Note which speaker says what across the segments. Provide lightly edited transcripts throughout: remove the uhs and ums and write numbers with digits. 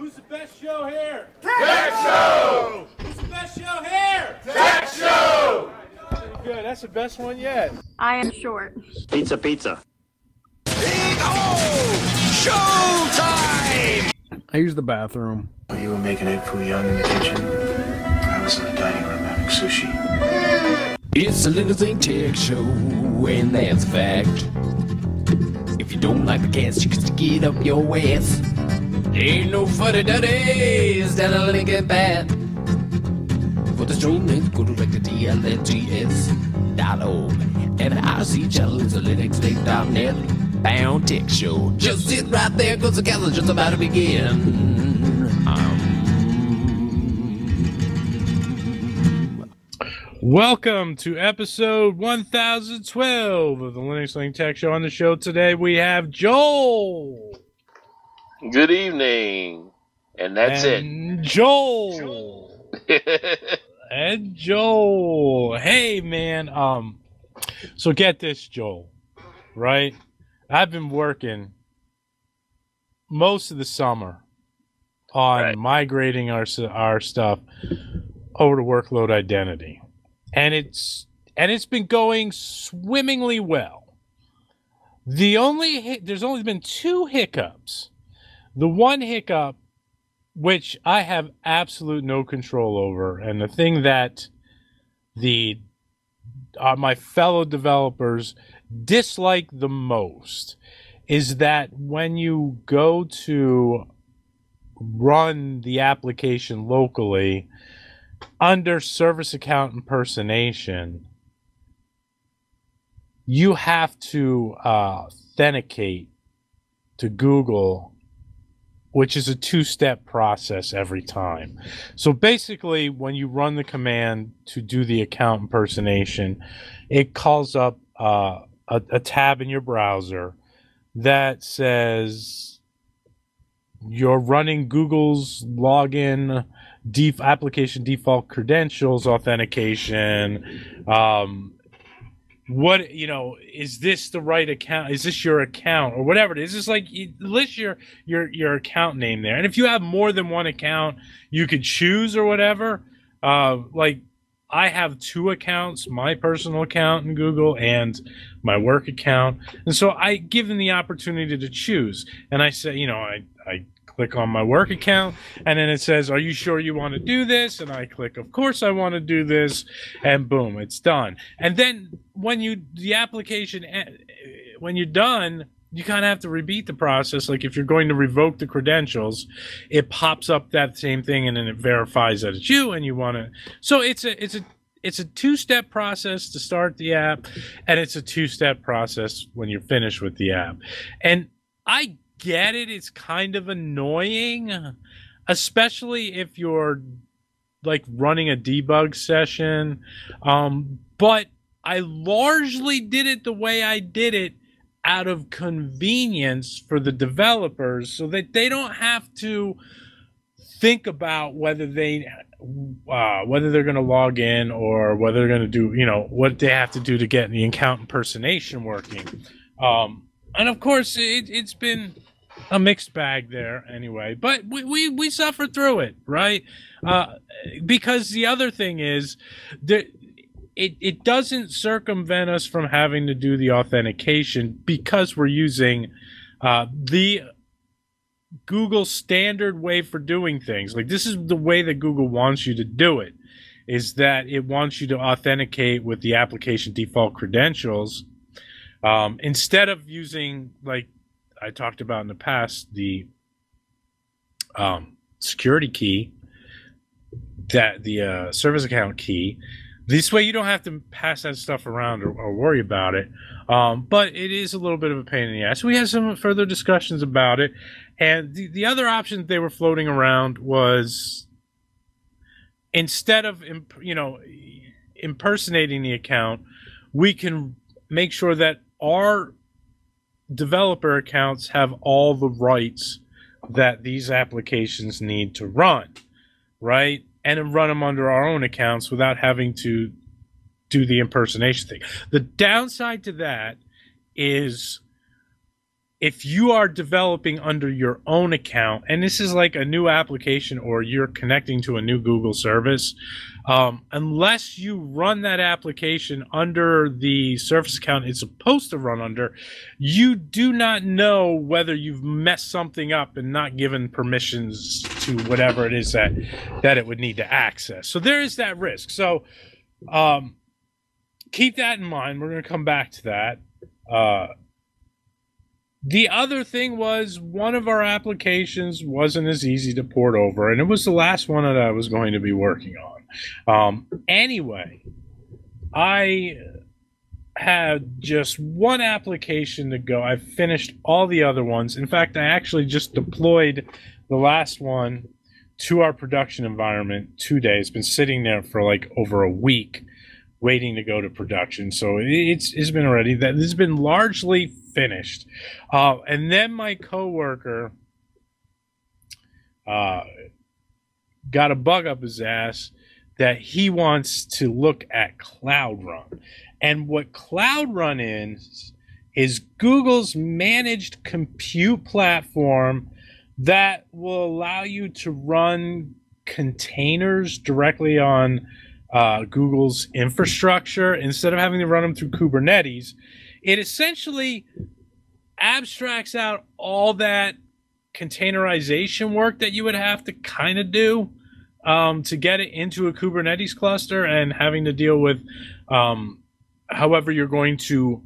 Speaker 1: Who's the best show here?
Speaker 2: Tech Show!
Speaker 1: Who's the best show here?
Speaker 2: Tech Show!
Speaker 1: Good, that's the best one yet.
Speaker 3: I am short.
Speaker 4: Pizza, pizza.
Speaker 2: Showtime!
Speaker 5: I use the bathroom.
Speaker 6: You were making egg foo young in the kitchen. I was in the dining room having sushi.
Speaker 7: It's a Little Thing Tech Show, and that's a fact. If you don't like the cast, you can stick it up your ass. Ain't no funny duddies down a Lincoln Path. For the stream, let's go direct to TLNTS.org. And the IRC channel is a linuxlink.net. Bound Tech Show. Just sit right there, cause the cast is just about to begin.
Speaker 1: Welcome to episode 1012 of the Linux Link Tech Show. On the show today, we have Joel.
Speaker 4: Good evening. And that's
Speaker 1: and Joel. And Joel. Hey, man. So get this, Joel. Right? I've been working most of the summer on migrating our stuff over to Workload Identity. And it's been going swimmingly well. There's only been two hiccups. The one hiccup, which I have absolute no control over, and the thing that my fellow developers dislike the most, is that when you go to run the application locally under service account impersonation, you have to authenticate to Google, which is a two-step process every time. So basically, when you run the command to do the account impersonation, it calls up a tab in your browser that says you're running Google's login application default credentials authentication. Is this the right account? Is this your account or whatever it is? It's like you list your account name there. And if you have more than one account, you could choose or whatever. Like I have two accounts, my personal account in Google and my work account. And so I give them the opportunity to choose. And I say, I click on my work account, and then it says, are you sure you want to do this? And I click, of course I want to do this, and boom, it's done. And then when you're done, you kind of have to repeat the process. Like if you're going to revoke the credentials, it pops up that same thing, and then it verifies that it's you, and you want to. So it's a two-step process to start the app, and it's a two-step process when you're finished with the app. And I get it, it's kind of annoying, especially if you're like running a debug session, but I largely did it the way I did it out of convenience for the developers, so that they don't have to think about whether they're going to log in or whether they're going to do what they have to do to get the account impersonation working. And of course it's been a mixed bag there anyway, but we suffer through it, right? Because the other thing is that it doesn't circumvent us from having to do the authentication, because we're using the Google standard way for doing things. Like this is the way that Google wants you to do it, is that it wants you to authenticate with the application default credentials, instead of using, like I talked about in the past, the security key, that the service account key. This way you don't have to pass that stuff around or worry about it. But it is a little bit of a pain in the ass. We had some further discussions about it. And the other option they were floating around was, instead of impersonating the account, we can make sure that our developer accounts have all the rights that these applications need to run, right? And then run them under our own accounts without having to do the impersonation thing. The downside to that is if you are developing under your own account, and this is like a new application or you're connecting to a new Google service, unless you run that application under the Surface account it's supposed to run under, you do not know whether you've messed something up and not given permissions to whatever it is that it would need to access. So there is that risk. So keep that in mind. We're going to come back to that. The other thing was one of our applications wasn't as easy to port over, and it was the last one that I was going to be working on. Anyway, I had just one application to go. I've finished all the other ones. In fact, I actually just deployed the last one to our production environment today. It's been sitting there for like over a week waiting to go to production. So it's been already, that it's been largely finished. And then my coworker got a bug up his ass that he wants to look at Cloud Run. And what Cloud Run is Google's managed compute platform that will allow you to run containers directly on Google's infrastructure instead of having to run them through Kubernetes. It essentially abstracts out all that containerization work that you would have to kind of do to get it into a Kubernetes cluster, and having to deal with however you're going to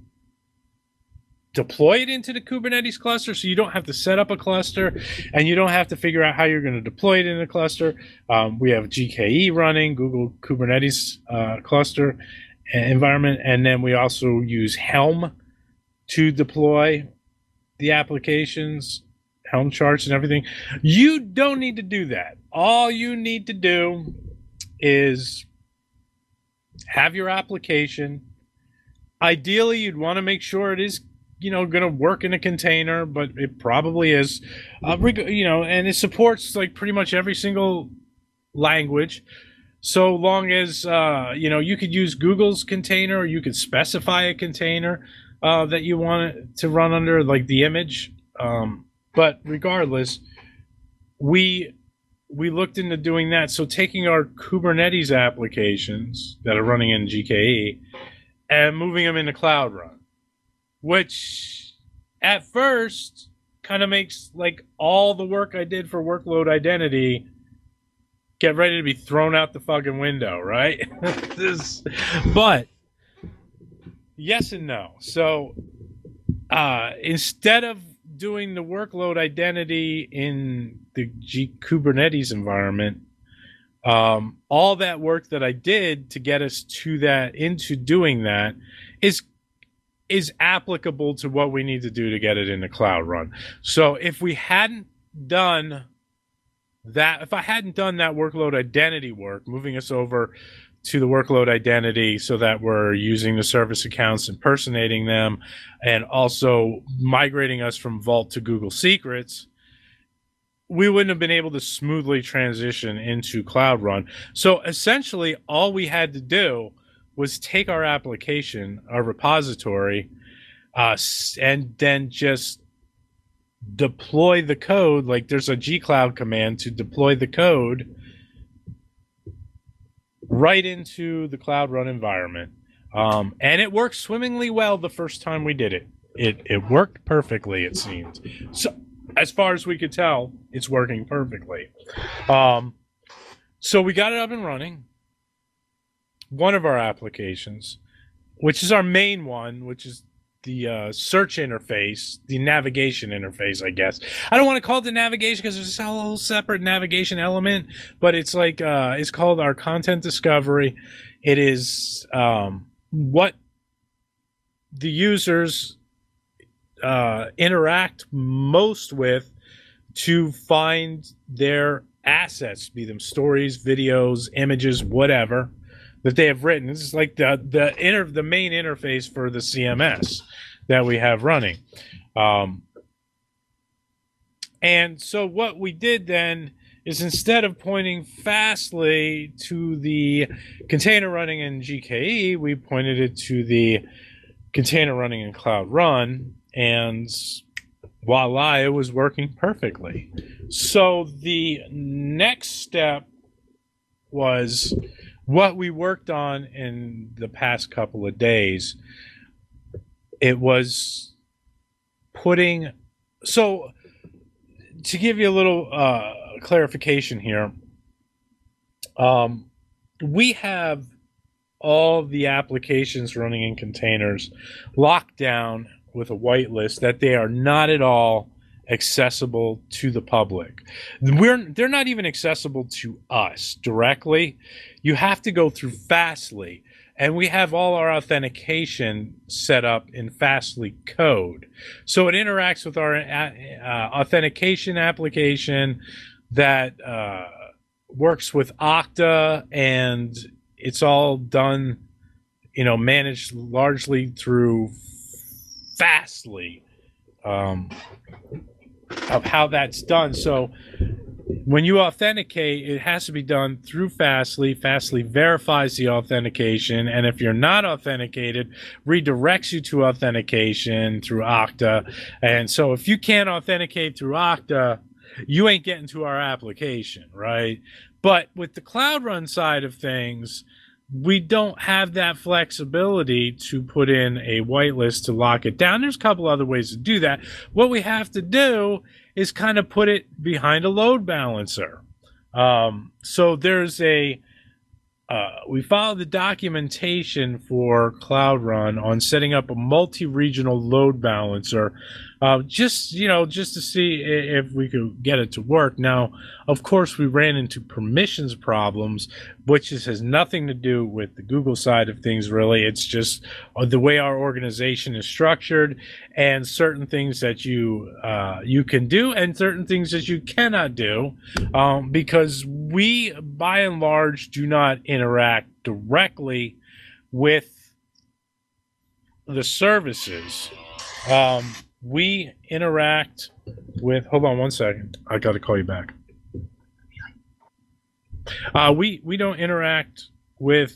Speaker 1: deploy it into the Kubernetes cluster, so you don't have to set up a cluster and you don't have to figure out how you're going to deploy it in a cluster. We have GKE running, Google Kubernetes cluster environment, and then we also use Helm to deploy the applications, Helm charts and everything. You don't need to do that. All you need to do is have your application. Ideally, you'd want to make sure it is, going to work in a container, but it probably is, and it supports like pretty much every single language. So long as, you could use Google's container, or you could specify a container that you want it to run under, like the image. But regardless, we looked into doing that. So taking our Kubernetes applications that are running in GKE and moving them into Cloud Run, which at first kind of makes like all the work I did for workload identity get ready to be thrown out the fucking window, right? But yes and no. So instead of doing the workload identity in the Kubernetes environment, all that work that I did to get us to that, into doing that, is applicable to what we need to do to get it into Cloud Run. So if we hadn't done that, if I hadn't done that workload identity work, moving us over to the workload identity so that we're using the service accounts, impersonating them, and also migrating us from Vault to Google Secrets, we wouldn't have been able to smoothly transition into Cloud Run. So essentially, all we had to do was take our application, our repository, and then just deploy the code. Like there's a gcloud command to deploy the code right into the Cloud Run environment. And it worked swimmingly well the first time we did it. It worked perfectly, it seemed. So as far as we could tell, it's working perfectly. So we got it up and running. One of our applications, which is our main one, which is the search interface, the navigation interface, I guess. I don't want to call it the navigation because there's a whole separate navigation element, but it's like it's called our content discovery. It is what the users interact most with to find their assets, be them stories, videos, images, whatever that they have written. This is like the main interface for the CMS that we have running. And so what we did then is, instead of pointing Fastly to the container running in GKE, we pointed it to the container running in Cloud Run. And voila, it was working perfectly. So the next step was what we worked on in the past couple of days. It was putting, so to give you a little clarification here, we have all the applications running in containers locked down with a whitelist that they are not at all accessible to the public. They're not even accessible to us directly. You have to go through Fastly, and we have all our authentication set up in Fastly code. So it interacts with our authentication application that works with Okta, and it's all done, managed largely through Fastly, of how that's done. So when you authenticate, it has to be done through Fastly. Fastly verifies the authentication, and if you're not authenticated, redirects you to authentication through Okta. And so if you can't authenticate through Okta, you ain't getting to our application, right? But with the Cloud Run side of things, we don't have that flexibility to put in a whitelist to lock it down. There's a couple other ways to do that. What we have to do is kind of put it behind a load balancer. So there's we follow the documentation for Cloud Run on setting up a multi-regional load balancer, just to see if we could get it to work. Now, of course, we ran into permissions problems, which has nothing to do with the Google side of things, really. It's just the way our organization is structured, and certain things that you can do and certain things that you cannot do, because we, by and large, do not interact directly with the services. We interact with, hold on one second, I got to call you back. We don't interact with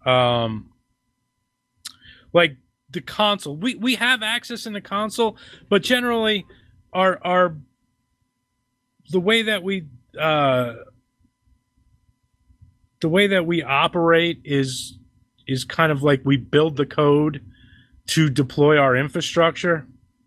Speaker 1: like the console. We have access in the console, but generally our the way that we operate is kind of like we build the code to deploy our infrastructure.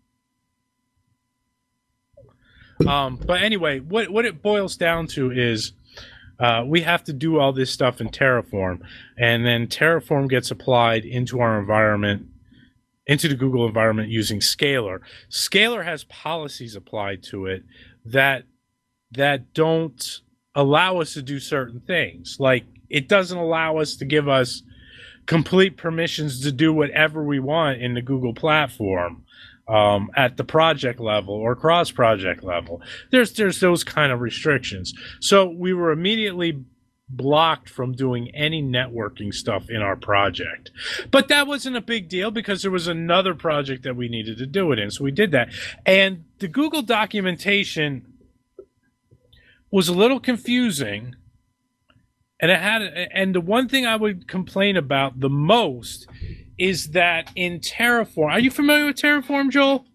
Speaker 1: But anyway, what it boils down to is we have to do all this stuff in Terraform, and then Terraform gets applied into our environment, into the Google environment using Scalar. Scalar has policies applied to it that don't allow us to do certain things. Like, it doesn't allow us to give us complete permissions to do whatever we want in the Google platform. At the project level or cross-project level. There's those kind of restrictions. So we were immediately blocked from doing any networking stuff in our project. But that wasn't a big deal because there was another project that we needed to do it in. So we did that. And the Google documentation was a little confusing. And the one thing I would complain about the most is that in Terraform, are you familiar with Terraform, Joel?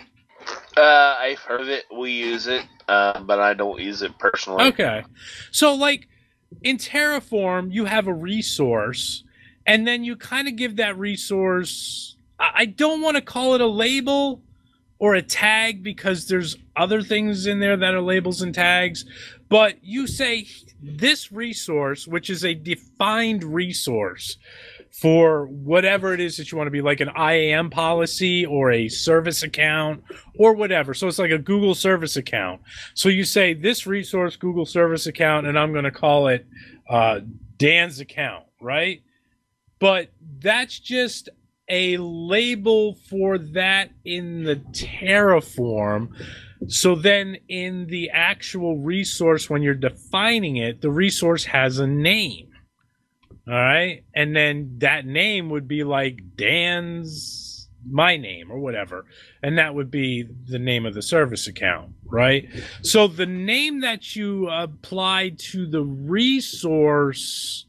Speaker 4: I've heard of it. We use it, but I don't use it personally.
Speaker 1: Okay. So, like, in Terraform, you have a resource, and then you kind of give that resource, I don't want to call it a label or a tag because there's other things in there that are labels and tags, but you say this resource, which is a defined resource, for whatever it is that you want to be, like an IAM policy or a service account or whatever. So it's like a Google service account. So you say this resource, Google service account, and I'm going to call it Dan's account, right? But that's just a label for that in the Terraform. So then in the actual resource, when you're defining it, the resource has a name. All right. And then that name would be like Dan's, my name or whatever. And that would be the name of the service account. Right. So the name that you apply to the resource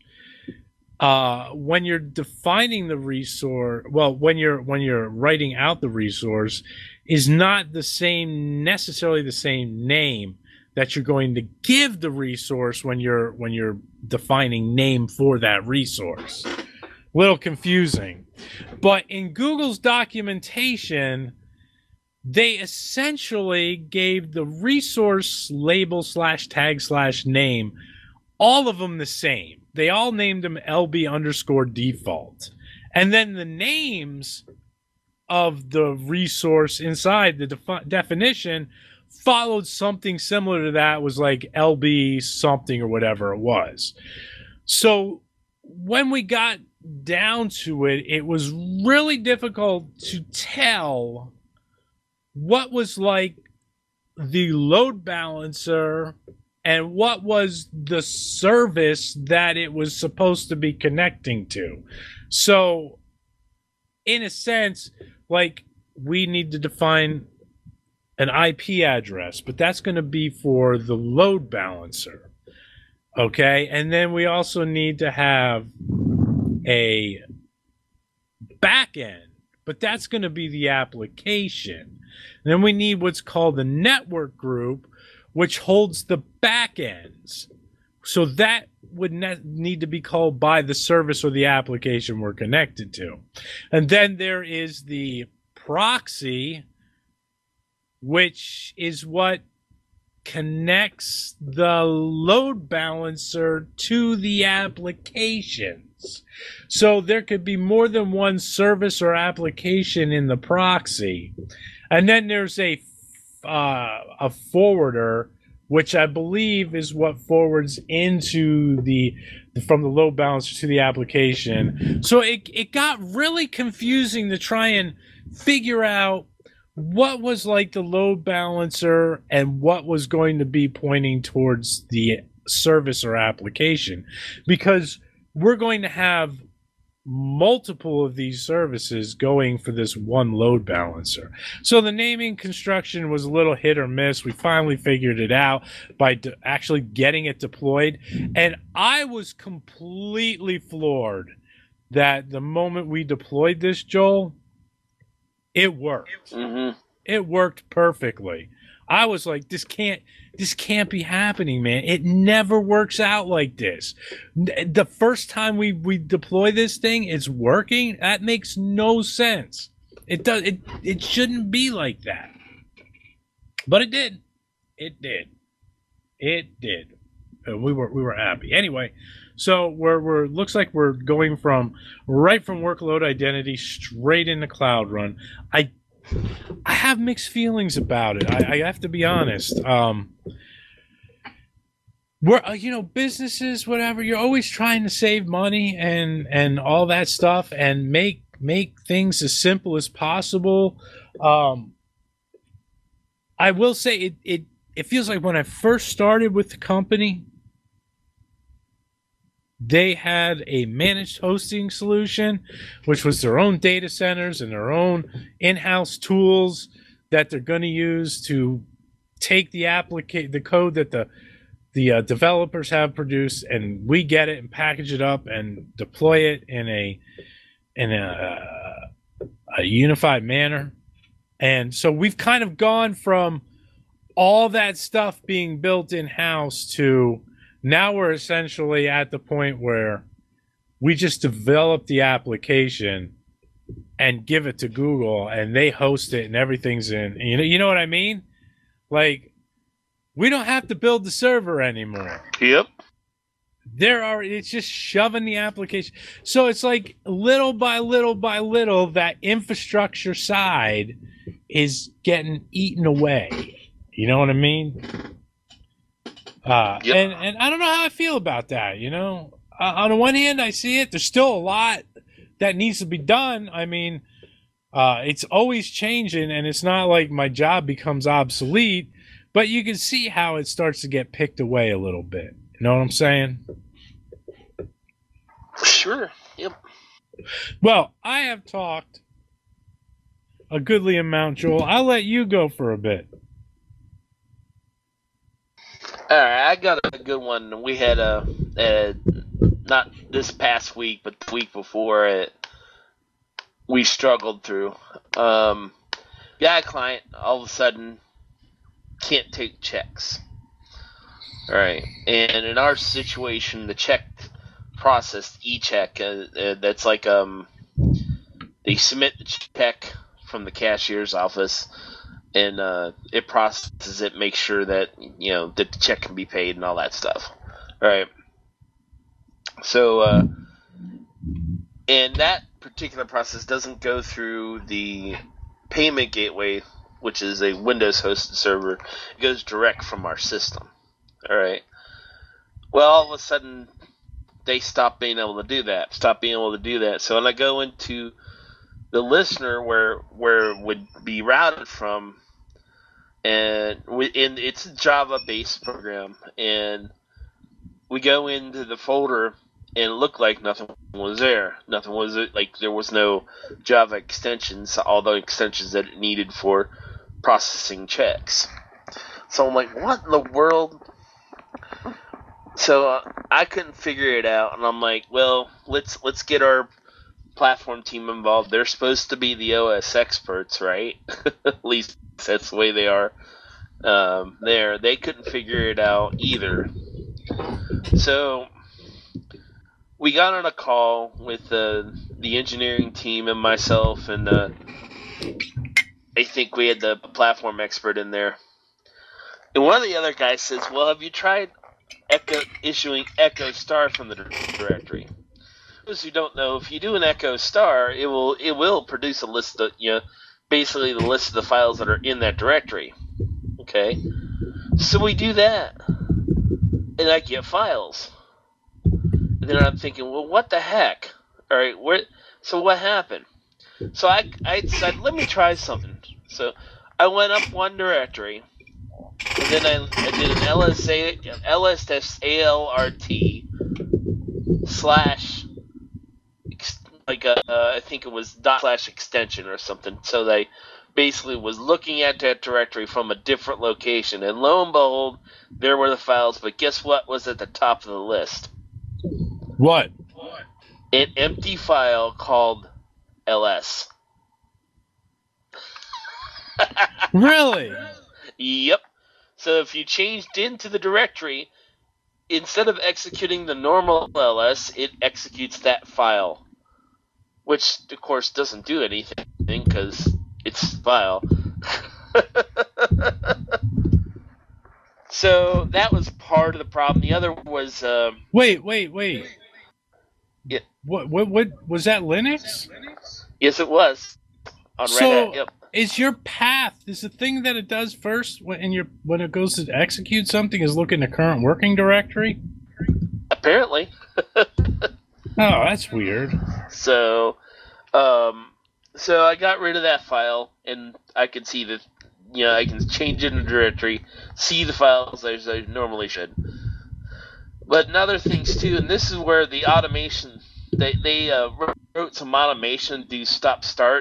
Speaker 1: when you're defining the resource, well, when you're writing out the resource, is not necessarily the same name that you're going to give the resource when you're defining name for that resource. Little confusing. But in Google's documentation, they essentially gave the resource label / tag / name, all of them the same. They all named them LB_default. And then the names of the resource inside the definition followed something similar to that, was like LB something or whatever it was. So when we got down to it, it was really difficult to tell what was like the load balancer and what was the service that it was supposed to be connecting to. So in a sense, like, we need to define an IP address, but that's going to be for the load balancer. Okay? And then we also need to have a back end, but that's going to be the application. And then we need what's called the network group, which holds the back ends. So that would need to be called by the service or the application we're connected to. And then there is the proxy, which is what connects the load balancer to the applications. So there could be more than one service or application in the proxy. And then there's a forwarder, which I believe is what forwards into from the load balancer to the application. So it got really confusing to try and figure out what was like the load balancer and what was going to be pointing towards the service or application, because we're going to have multiple of these services going for this one load balancer. So the naming construction was a little hit or miss. We finally figured it out by actually getting it deployed. And I was completely floored that the moment we deployed this, Joel, it worked.
Speaker 4: Mm-hmm.
Speaker 1: It worked perfectly. I was like, this can't be happening, man. It never works out like this. The first time we deploy this thing, it's working. That makes no sense. It shouldn't be like that. But it did. It did. We were happy. Anyway, so we're looks like we're going from workload identity straight into Cloud Run. I have mixed feelings about it. I have to be honest. We're businesses, whatever, you're always trying to save money and all that stuff and make things as simple as possible. I will say it feels like when I first started with the company, they had a managed hosting solution, which was their own data centers and their own in-house tools that they're going to use to take the code that the developers have produced, and we get it and package it up and deploy it in a unified manner. And so we've kind of gone from all that stuff being built in-house to now we're essentially at the point where we just develop the application and give it to Google and they host it and everything's in. You know what I mean? Like, we don't have to build the server anymore.
Speaker 4: Yep.
Speaker 1: It's just shoving the application. So it's like little by little by little, that infrastructure side is getting eaten away. You know what I mean? Yep. And I don't know how I feel about that, on the one hand, I see it. There's still a lot that needs to be done. I mean, it's always changing, and it's not like my job becomes obsolete, but you can see how it starts to get picked away a little bit. You know what I'm saying?
Speaker 4: Sure. Yep.
Speaker 1: Well, I have talked a goodly amount, Joel. I'll let you go for a bit.
Speaker 4: All right, I got a good one. We had not this past week, but the week before it, we struggled through. guy client all of a sudden can't take checks. All right, and in our situation, the check processed e-check. That's like they submit the check from the cashier's office, and it processes it, makes sure that that the check can be paid and all that stuff. All right. So, and that particular process doesn't go through the payment gateway, which is a Windows hosted server. It goes direct from our system. All right. Well, all of a sudden, they stop being able to do that. So when I go into the listener where it would be routed from, and it's a Java-based program, and we go into the folder, and it looked like nothing was there. Nothing was like there was no Java extensions, all the extensions that it needed for processing checks. So I'm like, what in the world? So I couldn't figure it out, and I'm like, well, let's get our platform team involved. They're supposed to be the OS experts, right? At least that's the way they are. They couldn't figure it out either. So we got on a call with the engineering team and myself, and I think we had the platform expert in there. And one of the other guys says, well, have you tried issuing echo star from the directory? For those who don't know, if you do an echo star, it will produce a list of, basically the list of the files that are in that directory. Okay? So we do that, and I get files. And then I'm thinking, well, what the heck? All right, so what happened? So I decided, let me try something. So I went up one directory, and then I did an ls-alrt / I think it was / extension or something. So they basically was looking at that directory from a different location, and lo and behold, there were the files. But guess what was at the top of the list?
Speaker 1: What?
Speaker 4: An empty file called ls.
Speaker 1: Really?
Speaker 4: Yep. So if you changed into the directory, instead of executing the normal ls, it executes that file. Which, of course, doesn't do anything because it's a file. So that was part of the problem. The other was...
Speaker 1: Wait.
Speaker 4: Yeah.
Speaker 1: What was that Linux?
Speaker 4: Yes, it was. On Red Hat, yep.
Speaker 1: Is your path, is the thing that it does first when it goes to execute something is look in the current working directory?
Speaker 4: Apparently.
Speaker 1: Oh, that's weird.
Speaker 4: So I got rid of that file, and I could see that, I can change it in the directory, see the files as I normally should. But in other things too, and this is where the automation, they wrote some automation to do stop-start,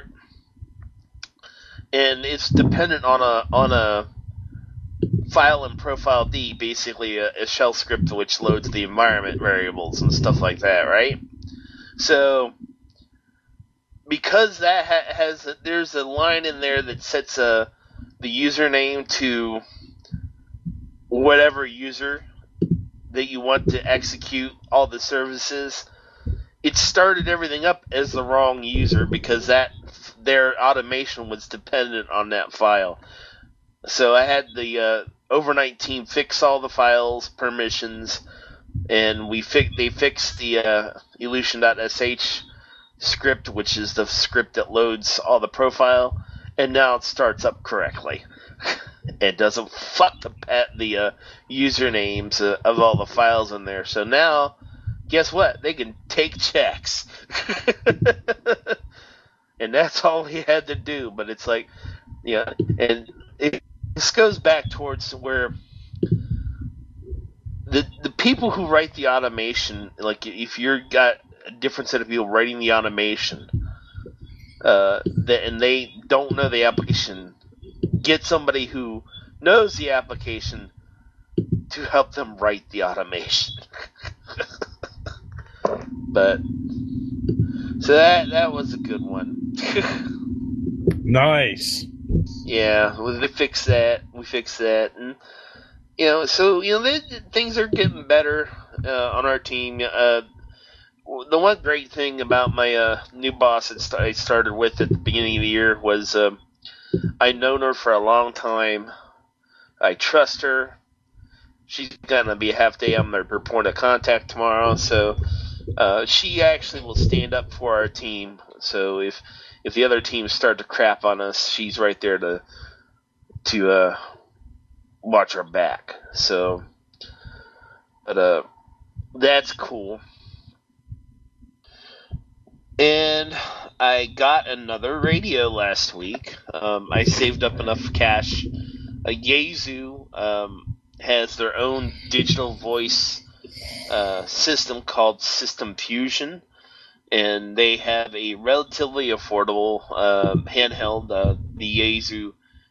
Speaker 4: and it's dependent on a file in profile D, basically a shell script which loads the environment variables and stuff like that, right? So because that there's a line in there that sets the username to whatever user that you want to execute all the services, it started everything up as the wrong user because their automation was dependent on that file. So I had the overnight team fix all the files, permissions, and they fixed the elution.sh script, which is the script that loads all the profile, and now it starts up correctly. It doesn't fuck the usernames of all the files in there. So now, guess what? They can take checks. And that's all he had to do. But it's like, and this goes back towards where the people who write the automation, like if you've got a different set of people writing the automation, and they don't know the application, get somebody who knows the application to help them write the automation. But so that was a good one.
Speaker 1: Nice.
Speaker 4: Yeah, well, they fixed that. We fixed that, and things are getting better on our team. The one great thing about my new boss that I started with at the beginning of the year was I've known her for a long time. I trust her. She's gonna be a half day. I'm her point of contact tomorrow, so she actually will stand up for our team. So if the other teams start to crap on us, she's right there to watch our back. So, but that's cool. And I got another radio last week. I saved up enough cash. Yaesu has their own digital voice system called System Fusion, and they have a relatively affordable handheld, the Yaesu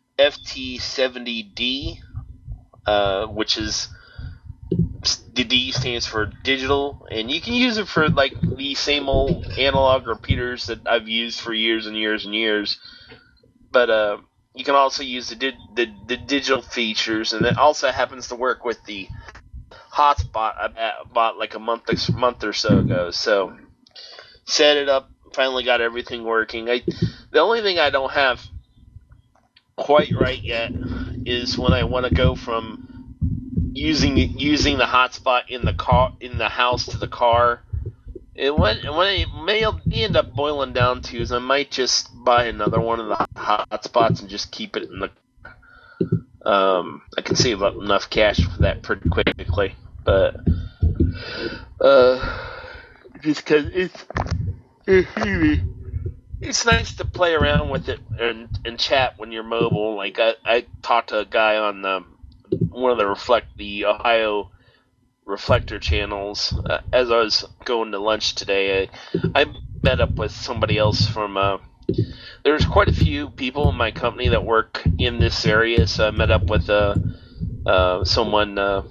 Speaker 4: FT70D, which is, the D stands for digital, and you can use it for like the same old analog repeaters that I've used for years and years and years. But you can also use the digital features, and it also happens to work with the hotspot I bought like a month or so ago. So set it up, finally got everything working. The only thing I don't have quite right yet is when I want to go from using the hotspot in the house to the car. What it may end up boiling down to is I might just buy another one of the hotspots and just keep it in the. I can save up enough cash for that pretty quickly, but just because it's nice to play around with it and chat when you're mobile. Like I talked to a guy on one of the Ohio Reflector channels as I was going to lunch today. I met up with somebody else from. There's quite a few people in my company that work in this area, so I met up with someone that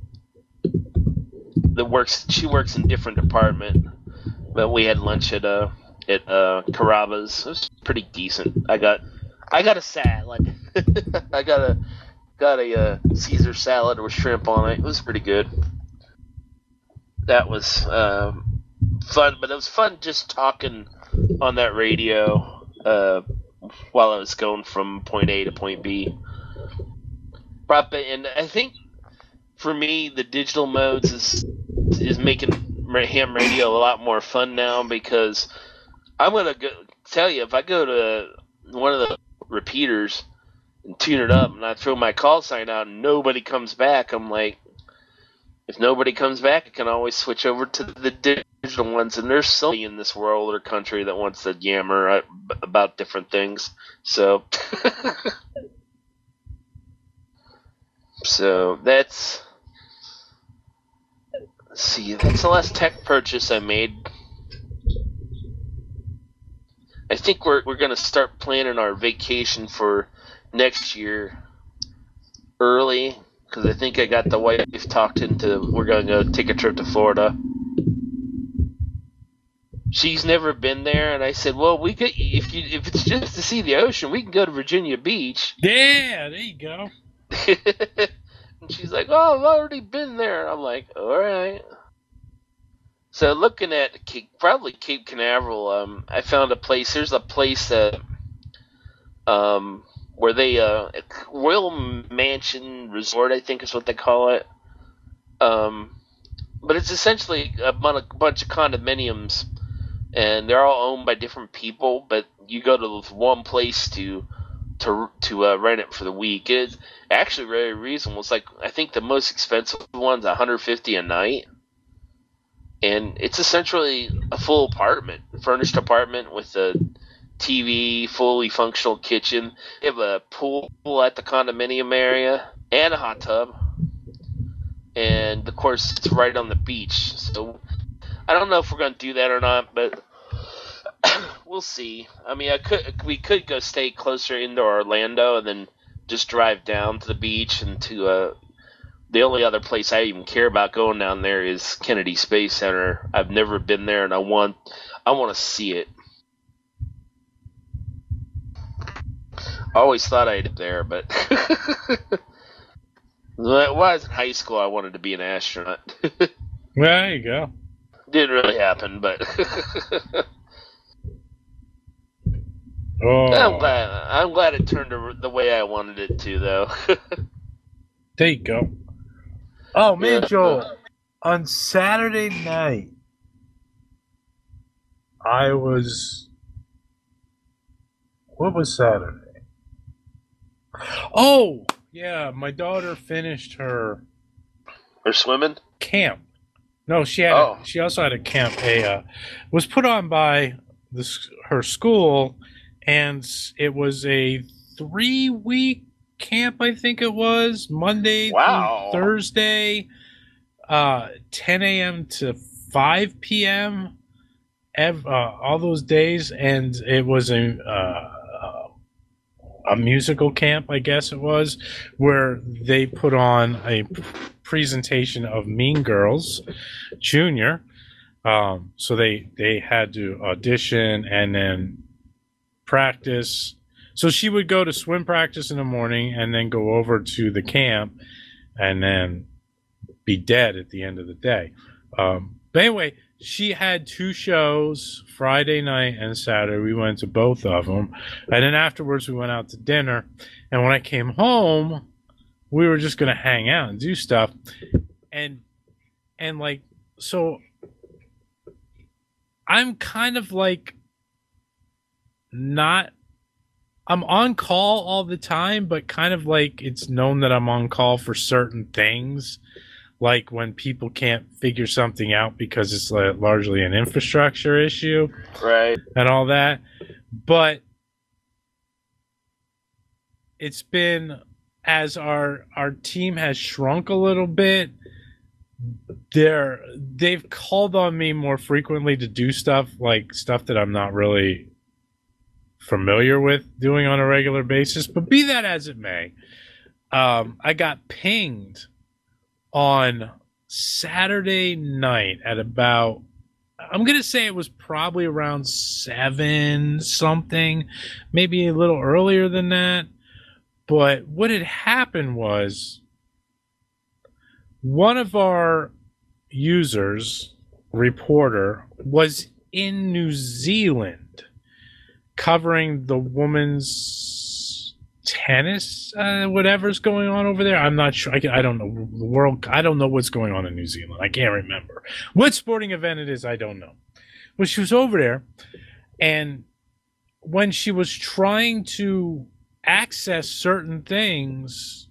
Speaker 4: works. She works in a different department, but we had lunch at Carrabba's. It was pretty decent. I got a salad. I got a Caesar salad with shrimp on it. It was pretty good. That was fun, but it was fun just talking on that radio while I was going from point A to point B. And I think for me, the digital modes is making ham radio a lot more fun now, because I'm gonna tell you, if I go to one of the repeaters and tune it up and I throw my call sign out and nobody comes back, I'm like, if nobody comes back, I can always switch over to the digital ones. And there's somebody in this world or country that wants to yammer about different things. So, that's the last tech purchase I made. I think we're going to start planning our vacation for next year early, because I think I got the wife talked into we're going to go take a trip to Florida. She's never been there, and I said, well, we could, if it's just to see the ocean, we can go to Virginia Beach.
Speaker 1: Yeah, there you go.
Speaker 4: And she's like, oh, I've already been there. I'm like, all right. So looking at probably Cape Canaveral, I found a place. There's a place that where they Royal Mansion Resort, I think is what they call it. But it's essentially a bunch of condominiums, and they're all owned by different people. But you go to one place to rent it for the week. It's actually very reasonable. It's like, I think the most expensive one's $150 a night, and it's essentially a full apartment, furnished apartment with a TV, fully functional kitchen. They have a pool at the condominium area and a hot tub, and of course it's right on the beach. So I don't know if we're going to do that or not, but we'll see. I mean, we could go stay closer into Orlando and then just drive down to the beach and to the only other place I even care about going down there is Kennedy Space Center. I've never been there, and I want to see it. I always thought I'd get there, but when I was in high school, I wanted to be an astronaut.
Speaker 1: There you go.
Speaker 4: Didn't really happen, but
Speaker 1: Oh,
Speaker 4: I'm glad it turned the way I wanted it to, though.
Speaker 1: there you go. Oh man,
Speaker 4: Yeah.
Speaker 1: Joel, on Saturday night, what was Saturday? Oh, yeah, my daughter finished her
Speaker 4: Or swimming?
Speaker 1: camp. No, she also had a camp. Was put on by her school, and it was a 3-week camp. I think it was Monday
Speaker 4: Wow.
Speaker 1: through Thursday, 10 a.m. to 5 p.m. All those days, and it was a musical camp, I guess it was, where they put on a presentation of Mean Girls Junior. So they had to audition and then practice. So she would go to swim practice in the morning and then go over to the camp and then be dead at the end of the day. But anyway, she had 2 shows, Friday night and Saturday. We went to both of them. And then afterwards we went out to dinner. And when I came home, we were just going to hang out and do stuff. And like, so I'm kind of like I'm on call all the time, but kind of like it's known that I'm on call for certain things. Like when people can't figure something out because it's largely an infrastructure issue.
Speaker 4: Right.
Speaker 1: And all that. But it's been, as our team has shrunk a little bit, they've called on me more frequently to do stuff that I'm not really familiar with doing on a regular basis. But be that as it may, I got pinged on Saturday night at about, I'm going to say it was probably around 7 something, maybe a little earlier than that. But what had happened was one of our users, reporter, was in New Zealand covering the women's tennis, whatever's going on over there. I'm not sure. I don't know the world. I don't know what's going on in New Zealand. I can't remember what sporting event it is. I don't know. Well, she was over there, and when she was trying to access certain things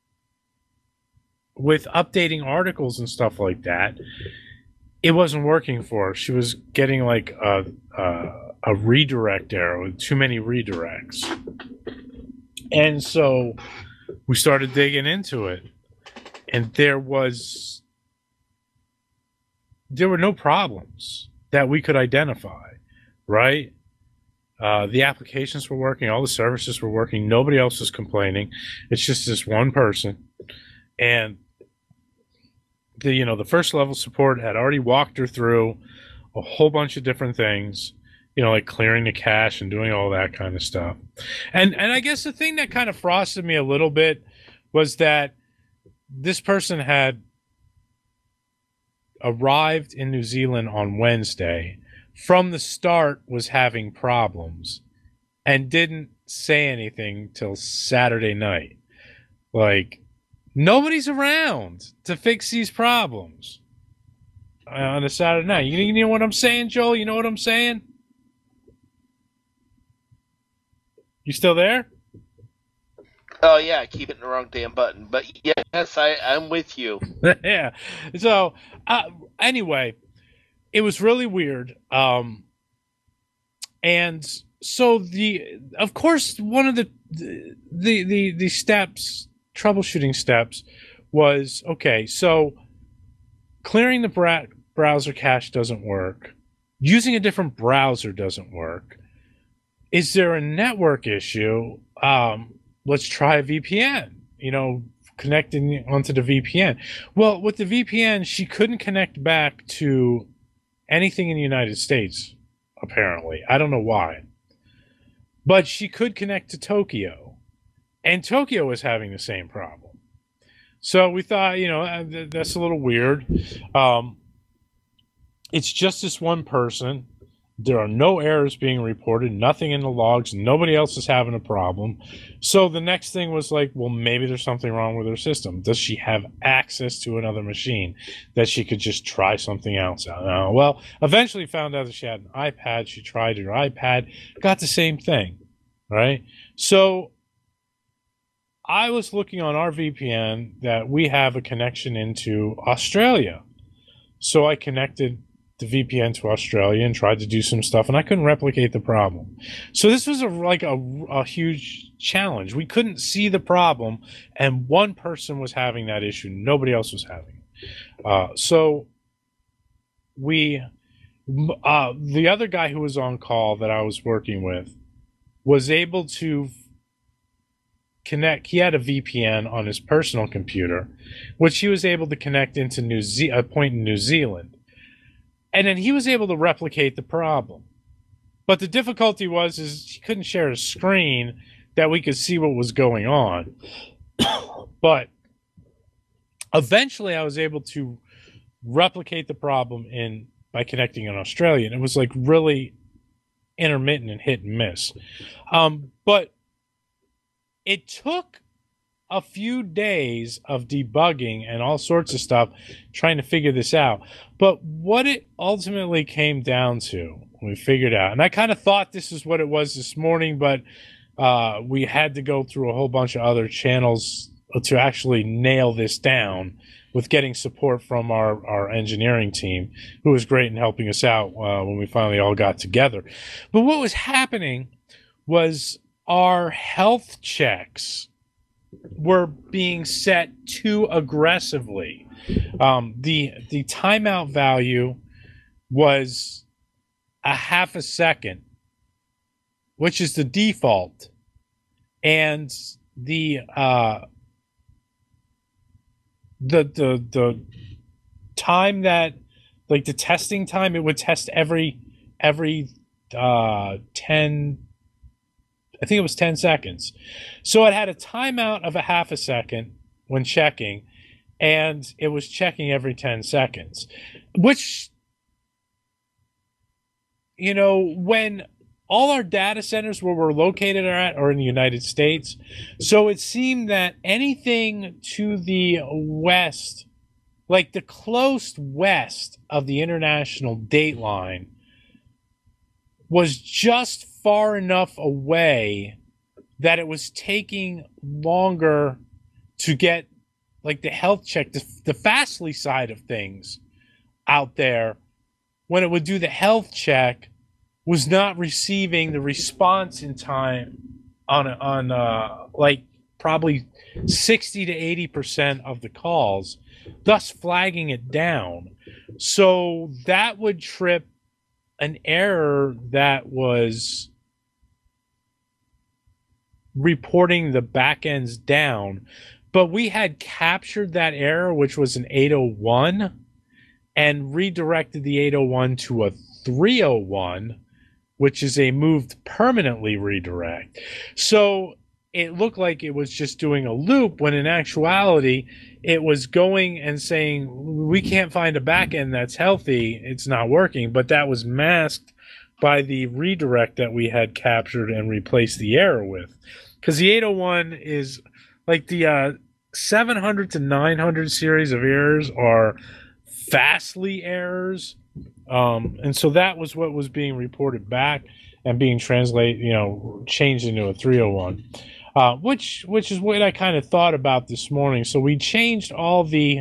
Speaker 1: with updating articles and stuff like that, it wasn't working for her. She was getting like a redirect error with too many redirects. And so we started digging into it, and there were no problems that we could identify, right? The applications were working, all the services were working, nobody else was complaining. It's just this one person. And the first level support had already walked her through a whole bunch of different things, like clearing the cache and doing all that kind of stuff. And I guess the thing that kind of frosted me a little bit was that this person had arrived in New Zealand on Wednesday, from the start was having problems, and didn't say anything till Saturday night. Like, nobody's around to fix these problems on a Saturday night. You know what I'm saying, Joel? You know what I'm saying? You still there?
Speaker 4: Oh, yeah, I keep hitting the wrong damn button. But yes, I'm with you.
Speaker 1: Yeah. So, anyway, it was really weird. And so of course, one of the steps, troubleshooting steps, was, okay, so clearing the browser cache doesn't work. Using a different browser doesn't work. Is there a network issue? Let's try a VPN, connecting onto the VPN. Well, with the VPN, she couldn't connect back to anything in the United States, apparently. I don't know why. but she could connect to Tokyo, and Tokyo was having the same problem. So we thought, that's a little weird. It's just this one person. There are no errors being reported, nothing in the logs, nobody else is having a problem. So the next thing was like, well, maybe there's something wrong with her system. Does she have access to another machine that she could just try something else out? Well, eventually found out that she had an iPad. She tried her iPad, got the same thing, right? So I was looking on our VPN that we have a connection into Australia. So I connected the VPN to Australia and tried to do some stuff, and I couldn't replicate the problem. So this was a huge challenge. We couldn't see the problem, and one person was having that issue. Nobody else was having it. So the other guy who was on call that I was working with was able to connect. He had a VPN on his personal computer, which he was able to connect into a point in New Zealand. And then he was able to replicate the problem. But the difficulty is he couldn't share a screen that we could see what was going on. But eventually I was able to replicate the problem by connecting in Australia. And it was like really intermittent and hit and miss. But it took a few days of debugging and all sorts of stuff trying to figure this out. But what it ultimately came down to, we figured out, and I kind of thought this is what it was this morning, but we had to go through a whole bunch of other channels to actually nail this down with getting support from our engineering team, who was great in helping us out when we finally all got together. But what was happening was our health checks were being set too aggressively. The timeout value was a half a second, which is the default, and the time that, like the testing time, it would test every 10. I think it was 10 seconds. So it had a timeout of a half a second when checking, and it was checking every 10 seconds, which, when all our data centers where we're located are in the United States. So it seemed that anything to the west, like the close west of the international date line, was just far enough away that it was taking longer to get like the health check, the Fastly side of things out there. When it would do the health check, was not receiving the response in time on like probably 60 to 80% of the calls, thus flagging it down. So that would trip an error that was reporting the back ends down, but we had captured that error, which was an 801, and redirected the 801 to a 301, which is a moved permanently redirect. So it looked like it was just doing a loop, when in actuality it was going and saying, we can't find a backend that's healthy, it's not working. But that was masked by the redirect that we had captured and replaced the error with. Because the 801 is like the 700 to 900 series of errors are Fastly errors. And so that was what was being reported back and being translated, changed into a 301. Which is what I kind of thought about this morning. So we changed all the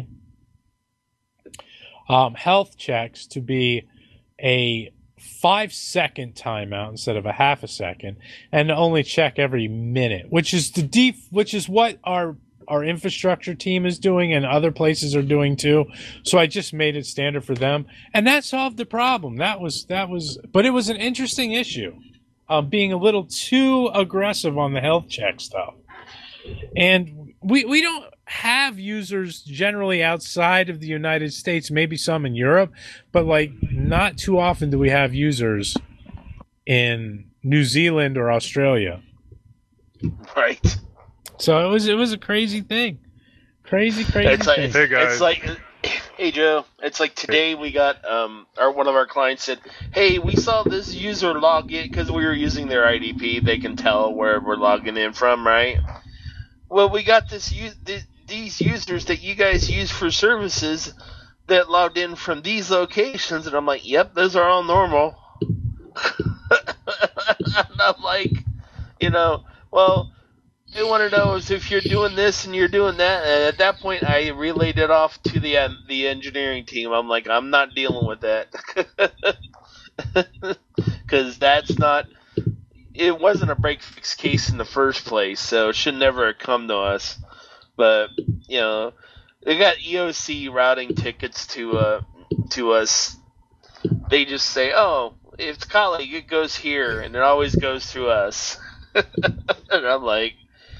Speaker 1: health checks to be a 5-second timeout instead of a half a second, and only check every minute, which is what our infrastructure team is doing and other places are doing too. So I just made it standard for them, and that solved the problem. That was, but it was an interesting issue. Being a little too aggressive on the health check stuff. And we don't have users generally outside of the United States, maybe some in Europe, but like not too often do we have users in New Zealand or Australia.
Speaker 4: Right.
Speaker 1: So it was a crazy thing. Crazy
Speaker 4: It's like,
Speaker 1: thing.
Speaker 3: Hey, guys.
Speaker 4: It's like, hey Joe, it's like today we got one of our clients said, hey, we saw this user log in because we were using their IDP. They can tell where we're logging in from, right? Well, we got these users that you guys use for services that logged in from these locations, and I'm like, yep, those are all normal. And I'm like, well, they want to know is if you're doing this and you're doing that. And at that point, I relayed it off to the engineering team. I'm like, I'm not dealing with that because that's not. It wasn't a break fix case in the first place, so it should never have come to us. But they got EOC routing tickets to us. They just say, oh, if it's colleague, it goes here, and it always goes through us. And I'm like,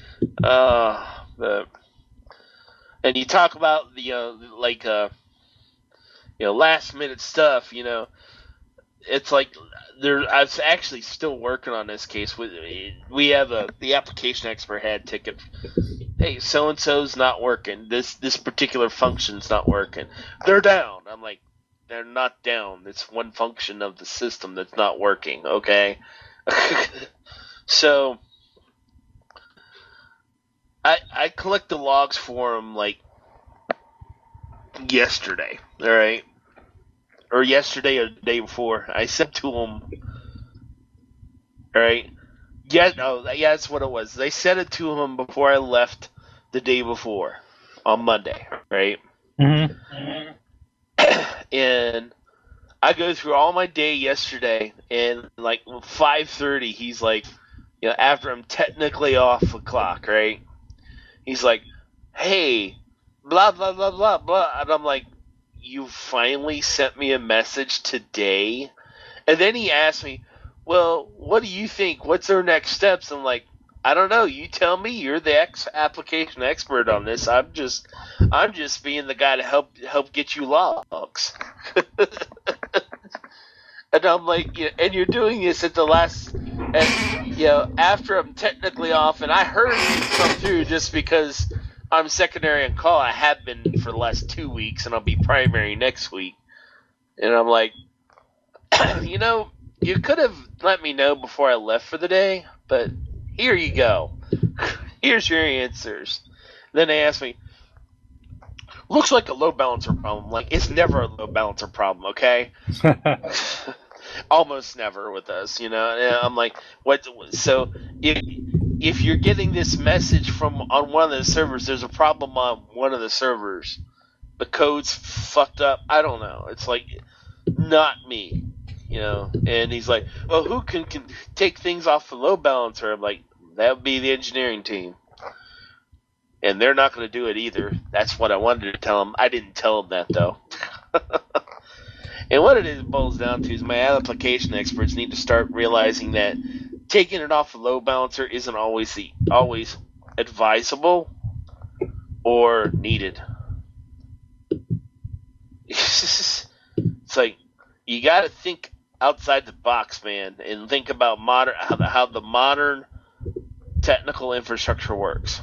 Speaker 4: and you talk about the last minute stuff. It's like I was actually still working on this case. We have the application expert had ticket. Hey, so and so's not working. This particular function's not working. They're down. I'm like, they're not down. It's one function of the system that's not working. Okay. So I collect the logs for them like yesterday. All right. Or yesterday or the day before. I sent to them. All right. Yeah, that's what it was. They sent it to him before I left the day before on Monday, right?
Speaker 1: Mm-hmm.
Speaker 4: And I go through all my day yesterday, and like 5:30, he's like, after I'm technically off the clock, right? He's like, hey, blah, blah, blah, blah, blah. And I'm like, you finally sent me a message today? And then he asked me, well, what do you think? What's our next steps? I'm like, I don't know. You tell me. You're the application expert on this. I'm just being the guy to help get you logs. And I'm like, and you're doing this at the last, and after I'm technically off, and I heard you come through just because I'm secondary on call. I have been for the last 2 weeks, and I'll be primary next week. And I'm like, you could have let me know before I left for the day, but here you go. Here's your answers. Then they asked me, looks like a load balancer problem. Like, it's never a load balancer problem, okay? Almost never with us, And I'm like, what? So if you're getting this message on one of the servers, there's a problem on one of the servers. The code's fucked up. I don't know. It's like, not me. And he's like, well, who can take things off the load balancer? I'm like, that would be the engineering team. And they're not going to do it either. That's what I wanted to tell them. I didn't tell them that, though. And what it boils down to is my application experts need to start realizing that taking it off the load balancer isn't always advisable or needed. It's like, you got to think outside the box, man, and think about how the modern technical infrastructure works.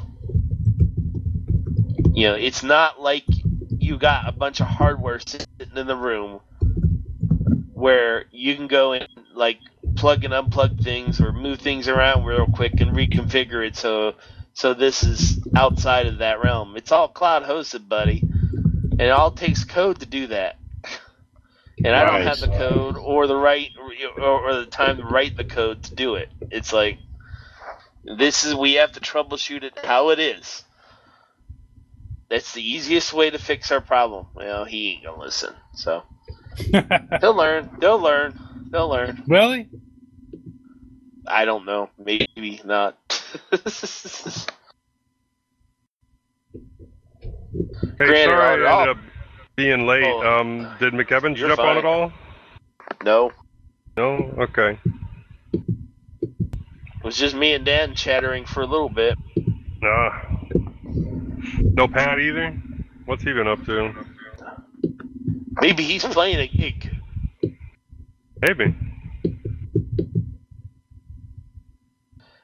Speaker 4: It's not like you got a bunch of hardware sitting in the room where you can go and like plug and unplug things or move things around real quick and reconfigure it so this is outside of that realm. It's all cloud hosted, buddy, and it all takes code to do that. And I don't have the code or the time to write the code to do it. It's like, we have to troubleshoot it how it is. That's the easiest way to fix our problem. Well, he ain't gonna listen, so he'll learn. They'll learn.
Speaker 1: Really?
Speaker 4: I don't know. Maybe not.
Speaker 3: Hey,
Speaker 4: Granted,
Speaker 3: sorry I ended up being late. Did McEvans
Speaker 4: You're
Speaker 3: jump
Speaker 4: fine.
Speaker 3: on at all?
Speaker 4: No.
Speaker 3: No? Okay.
Speaker 4: It was just me and Dan chattering for a little bit.
Speaker 3: No Pat either? What's he been up to?
Speaker 4: Maybe he's playing a gig.
Speaker 3: Maybe.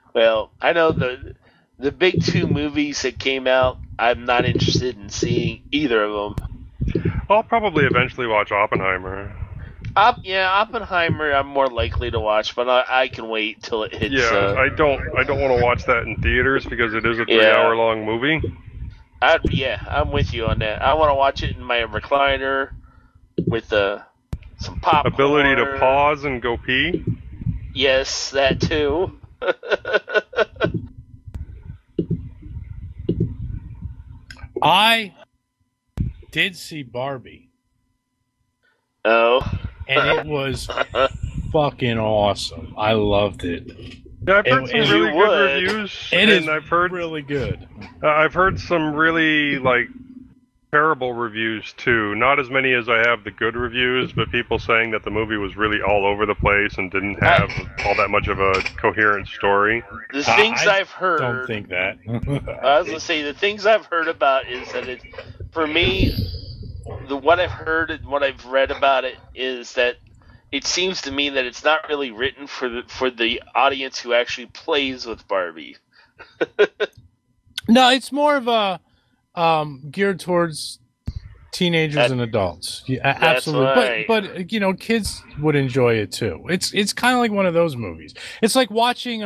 Speaker 4: Well, I know the big two movies that came out. I'm not interested in seeing either of them.
Speaker 3: I'll probably eventually watch Oppenheimer.
Speaker 4: Oppenheimer. I'm more likely to watch, but I can wait till it hits.
Speaker 3: Yeah, I don't want to watch that in theaters because it is a 3-hour-long movie.
Speaker 4: I'm with you on that. I want to watch it in my recliner with some popcorn.
Speaker 3: Ability to pause and go pee.
Speaker 4: Yes, that too.
Speaker 1: I did see Barbie.
Speaker 4: Oh.
Speaker 1: And it was fucking awesome. I loved it.
Speaker 3: Yeah, I've heard some really good reviews.
Speaker 1: I've heard really good.
Speaker 3: I've heard some really terrible reviews too. Not as many as I have the good reviews, but people saying that the movie was really all over the place and didn't have all that much of a coherent story.
Speaker 4: The things I've heard.
Speaker 1: I don't think that.
Speaker 4: I was gonna say the things I've heard about is that it, for me, what I've heard and what I've read about it is that it seems to me that it's not really written for the audience who actually plays with Barbie.
Speaker 1: No, it's more of a geared towards teenagers and adults. Yeah, absolutely.
Speaker 4: Right.
Speaker 1: But kids would enjoy it too. It's kind of like one of those movies. It's like watching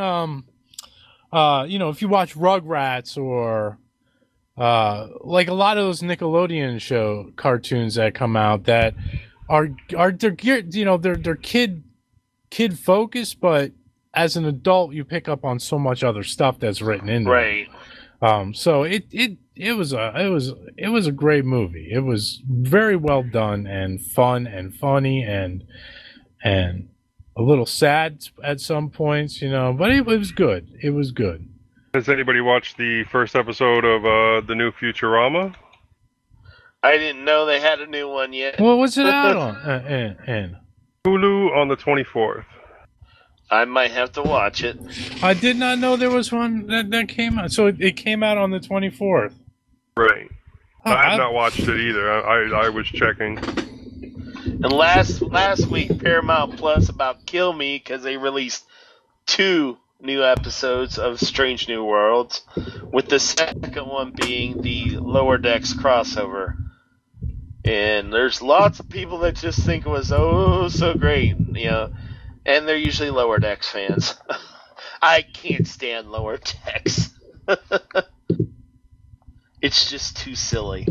Speaker 1: if you watch Rugrats or like a lot of those Nickelodeon show cartoons that come out that are they're geared, they're kid focused, but as an adult you pick up on so much other stuff that's written in there.
Speaker 4: Right.
Speaker 1: So it was a great movie. It was very well done and fun and funny and a little sad at some points, but it was good. It was good.
Speaker 3: Has anybody watched the first episode of the new Futurama?
Speaker 4: I didn't know they had a new one yet.
Speaker 1: What was it out on?
Speaker 3: Hulu on the 24th.
Speaker 4: I might have to watch it.
Speaker 1: I did not know there was one that came out. So it came out on the 24th.
Speaker 3: Right.
Speaker 1: Oh,
Speaker 3: I have not watched it either. I was checking.
Speaker 4: And last week, Paramount Plus about killed me because they released 2 new episodes of Strange New Worlds, with the second one being the Lower Decks crossover. And there's lots of people that just think it was so great, and they're usually Lower Decks fans. I can't stand Lower Decks. It's just too silly.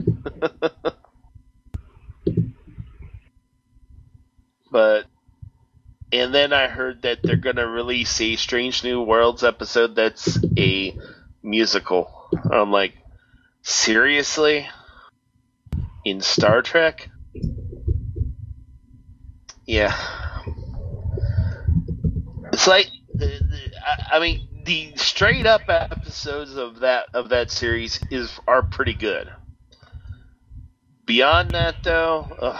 Speaker 4: And then I heard that they're going to release a Strange New Worlds episode that's a musical. I'm like, seriously? In Star Trek? Yeah. It's like, the straight up episodes of that series are pretty good. Beyond that, though,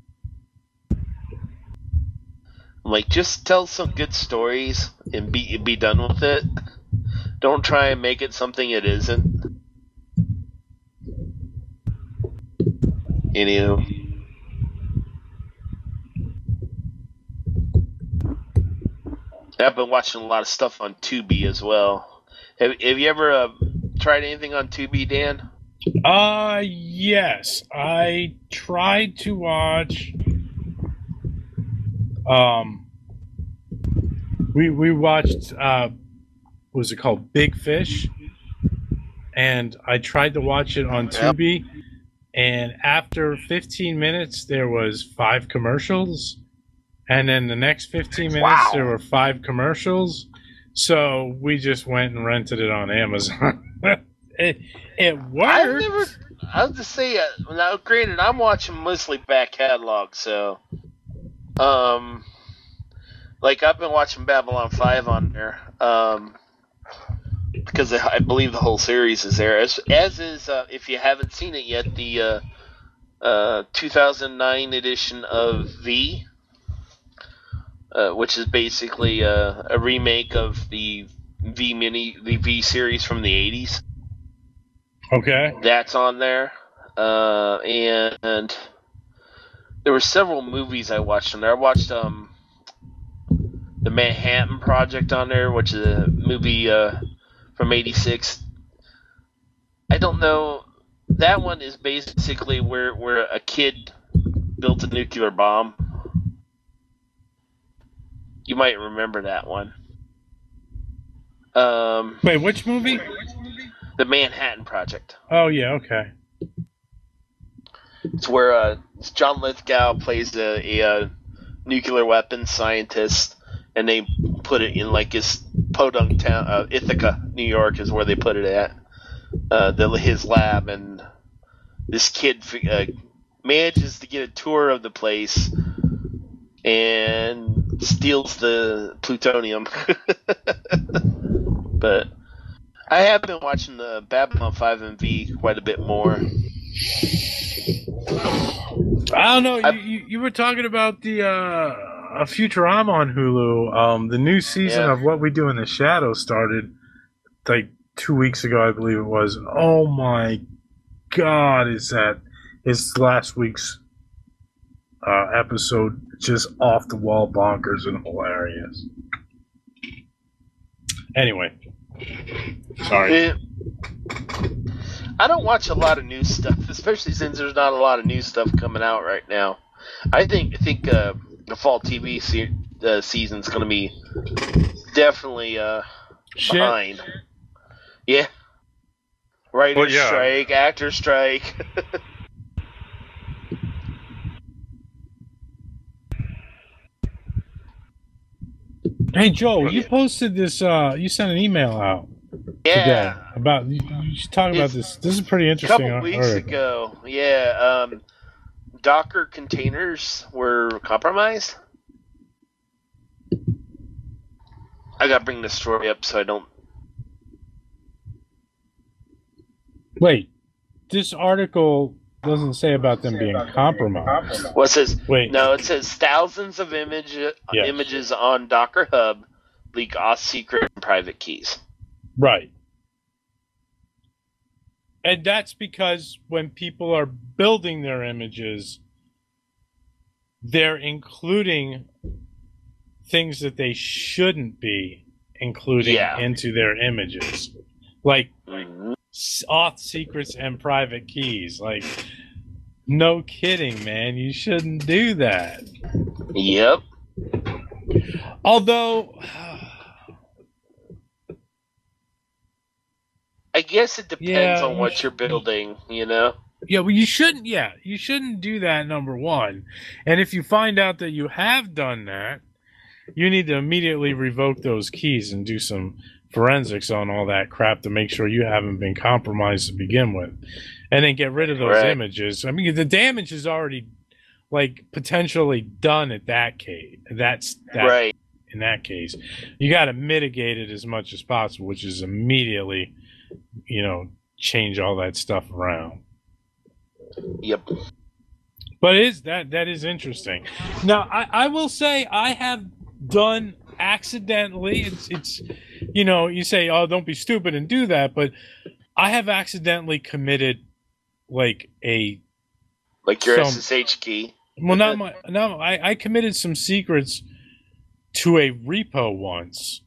Speaker 4: like, just tell some good stories and be done with it. Don't try and make it something it isn't. I've been watching a lot of stuff on Tubi as well. Have you ever tried anything on Tubi, Dan?
Speaker 1: Yes. I tried to watch. We watched. What was it called? Big Fish. And I tried to watch it on Tubi, and after 15 minutes, there was 5 commercials. And then the next 15 minutes, there were 5 commercials. So we just went and rented it on Amazon. it worked.
Speaker 4: I'll just say, now granted, I'm watching mostly back catalog, so, like, I've been watching Babylon 5 on there, because I believe the whole series is there. As is, if you haven't seen it yet, the 2009 edition of V, which is basically a remake of the V series from the 80s.
Speaker 1: Okay.
Speaker 4: That's on there. And there were several movies I watched on there. I watched, the Manhattan Project on there, which is a movie from '86. I don't know. That one is basically where a kid built a nuclear bomb. You might remember that one.
Speaker 1: Wait, which movie?
Speaker 4: The Manhattan Project.
Speaker 1: Oh yeah, okay.
Speaker 4: It's where John Lithgow plays a nuclear weapons scientist, and they put it in like his podunk town, Ithaca, New York, is where they put it at. His lab, and this kid manages to get a tour of the place and steals the plutonium. But I have been watching the Babylon 5 and V quite a bit more.
Speaker 1: I don't know. You were talking about the Futurama on Hulu. The new season of What We Do in the Shadows started like 2 weeks ago, I believe it was. Oh my God, is last week's episode just off the wall bonkers and hilarious. Anyway, sorry.
Speaker 4: I don't watch a lot of new stuff, especially since there's not a lot of new stuff coming out right now. I think the fall TV season's going to be definitely behind. Yeah. Writer's strike, actor strike.
Speaker 1: Hey Joel, you posted this. You sent an email out.
Speaker 4: Yeah.
Speaker 1: Today about you should talk about this. This is pretty interesting.
Speaker 4: A couple weeks ago. Yeah. Docker containers were compromised. I gotta bring the story up so I don't.
Speaker 1: Wait, this article doesn't say about them being compromised.
Speaker 4: Well, it says
Speaker 1: wait.
Speaker 4: No, it says thousands of images on Docker Hub leak off secret and private keys.
Speaker 1: Right. And that's because when people are building their images, they're including things that they shouldn't be including into their images. Like auth secrets and private keys. Like, no kidding, man. You shouldn't do that.
Speaker 4: Yep.
Speaker 1: Although,
Speaker 4: I guess it depends on what you're building, you know?
Speaker 1: Yeah, well, you shouldn't do that, number one. And if you find out that you have done that, you need to immediately revoke those keys and do some forensics on all that crap to make sure you haven't been compromised to begin with. And then get rid of those images. I mean, the damage is already, like, potentially done at that case. Right. In that case. You got to mitigate it as much as possible, which is immediately, change all that stuff around.
Speaker 4: Yep.
Speaker 1: But that is interesting. Now, I will say I have done accidentally. It's you say, oh, don't be stupid and do that, but I have accidentally committed
Speaker 4: your SSH key.
Speaker 1: Well, I committed some secrets to a repo once,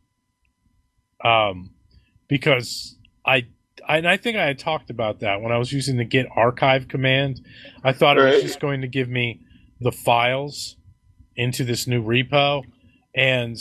Speaker 1: because I think I had talked about that when I was using the git archive command. I thought it was just going to give me the files into this new repo. And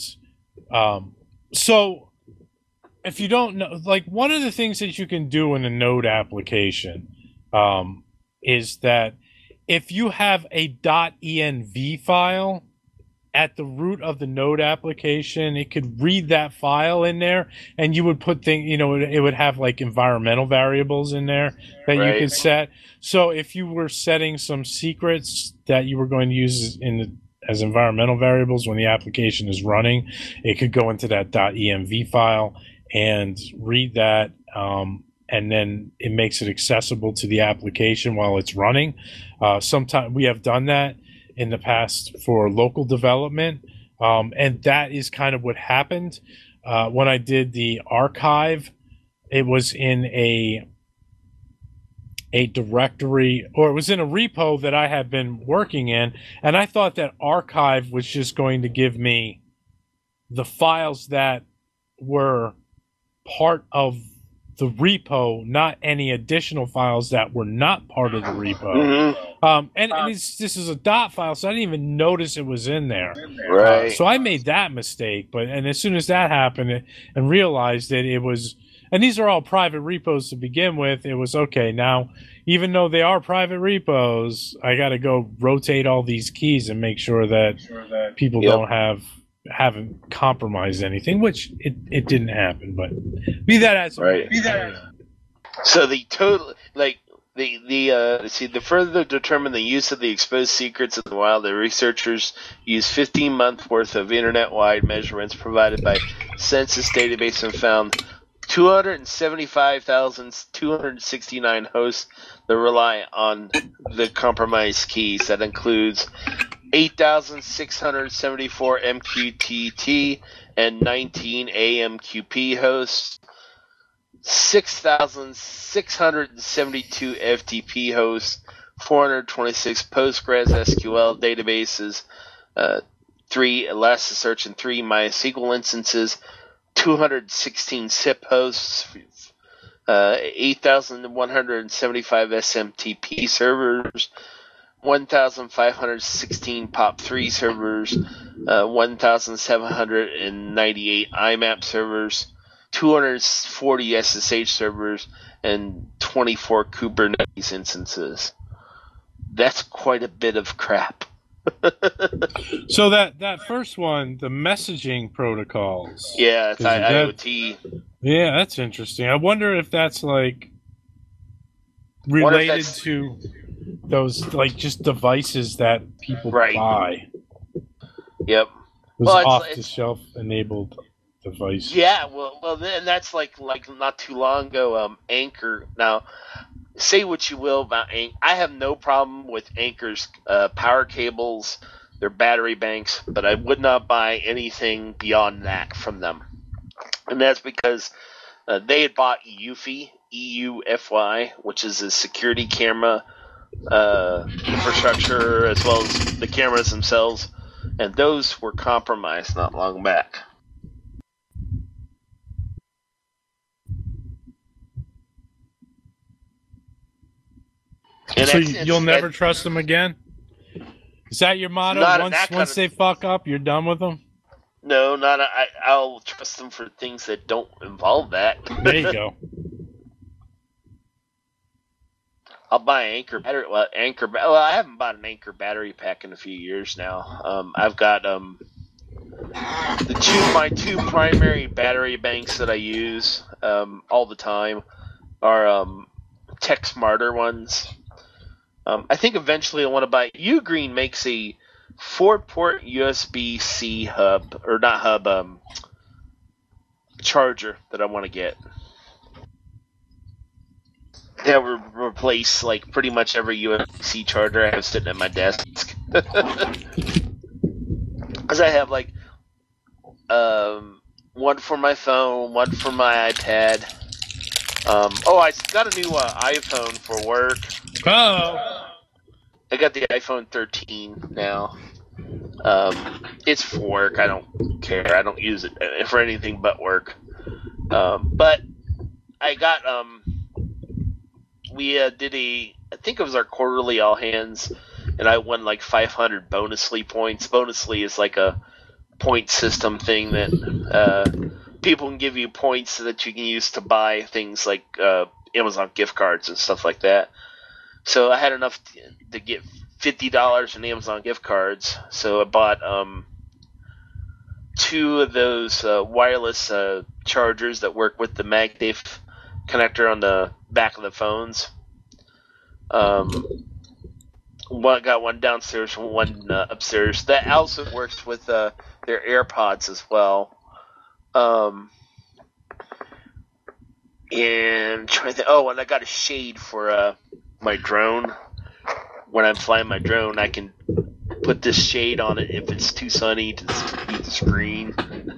Speaker 1: so if you don't know, like, one of the things that you can do in a Node application is that if you have a .env file at the root of the Node application, it could read that file in there, and you would put it would have like environmental variables in there that you could set. So if you were setting some secrets that you were going to use as environmental variables when the application is running, it could go into that .env file and read that, and then it makes it accessible to the application while it's running. Sometimes we have done that in the past for local development, and that is kind of what happened when I did the archive. It was in a directory, or it was in a repo that I had been working in, and I thought that archive was just going to give me the files that were part of the repo, not any additional files that were not part of the repo. This is a dot file, so I didn't even notice it was in there.
Speaker 4: Right.
Speaker 1: So I made that mistake, and as soon as that happened and realized that it was, and these are all private repos to begin with, it was okay. Now, even though they are private repos, I got to go rotate all these keys and make sure that people haven't compromised anything, which it didn't happen. But be that as it may.
Speaker 4: So the total, like to further determine the use of the exposed secrets in the wild, the researchers used 15 months worth of internet-wide measurements provided by Census database and found 275,269 hosts that rely on the compromised keys. That includes 8,674 MQTT and 19 AMQP hosts, 6,672 FTP hosts, 426 Postgres SQL databases, 3 Elasticsearch and 3 MySQL instances, 216 SIP hosts, 8,175 SMTP servers, 1,516 POP3 servers, 1,798 IMAP servers, 240 SSH servers, and 24 Kubernetes instances. That's quite a bit of crap.
Speaker 1: So that first one, the messaging protocols.
Speaker 4: Yeah, it's IoT.
Speaker 1: Yeah, that's interesting. I wonder if that's like related to those like just devices that people buy.
Speaker 4: Yep.
Speaker 1: Those off-the-shelf enabled devices.
Speaker 4: Yeah, well, then that's like not too long ago. Anchor. Now, say what you will about Anchor. I have no problem with Anchor's power cables, their battery banks, but I would not buy anything beyond that from them. And that's because they had bought Eufy, EUFY, which is a security camera infrastructure, as well as the cameras themselves, and those were compromised not long back.
Speaker 1: So you'll never trust them again? Is that your motto? Once they fuck up, you're done with them?
Speaker 4: No, I'll trust them for things that don't involve that.
Speaker 1: There you go.
Speaker 4: I'll buy an Anchor battery. Well, I haven't bought an Anchor battery pack in a few years now. I've got my two primary battery banks that I use all the time are Tech Smarter ones. I think eventually I want to buy. Ugreen makes a 4-port USB-C hub, or not hub, charger that I want to get. That would replace like pretty much every USB-C charger I have sitting at my desk. Because I have like one for my phone, one for my iPad. I got a new iPhone for work.
Speaker 1: Oh.
Speaker 4: I got the iPhone 13 now. It's for work. I don't care. I don't use it for anything but work. But I got we did I think it was our quarterly all hands, and I won like 500 Bonusly points. Bonusly is like a point system thing that people can give you points that you can use to buy things like Amazon gift cards and stuff like that. So I had enough to get $50 in Amazon gift cards. So I bought 2 of those wireless chargers that work with the MagSafe connector on the back of the phones. Got one downstairs, one upstairs. That also works with their AirPods as well. And trying to think, and I got a shade for my drone. When I'm flying my drone, I can put this shade on it if it's too sunny to beat the screen.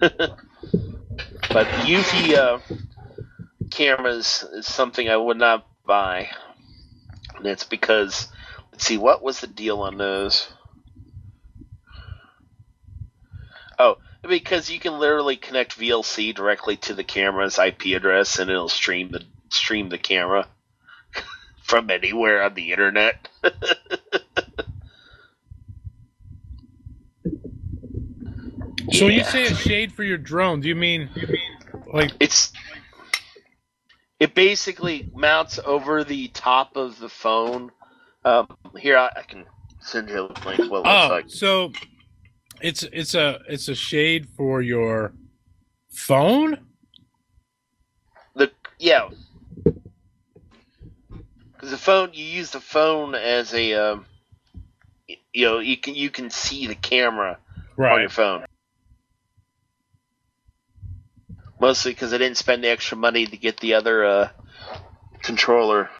Speaker 4: But Eufy cameras is something I would not buy. And it's because, let's see, what was the deal on those? Oh, Because you can literally connect VLC directly to the camera's IP address, and it'll stream the camera from anywhere on the internet.
Speaker 1: So when you say a shade for your drone, do you mean like
Speaker 4: it basically mounts over the top of the phone. Here I can send you a link what it looks like.
Speaker 1: So it's a shade for your phone?
Speaker 4: Because the phone, you use the phone as a you can see the camera on your phone. Mostly because I didn't spend the extra money to get the other controller.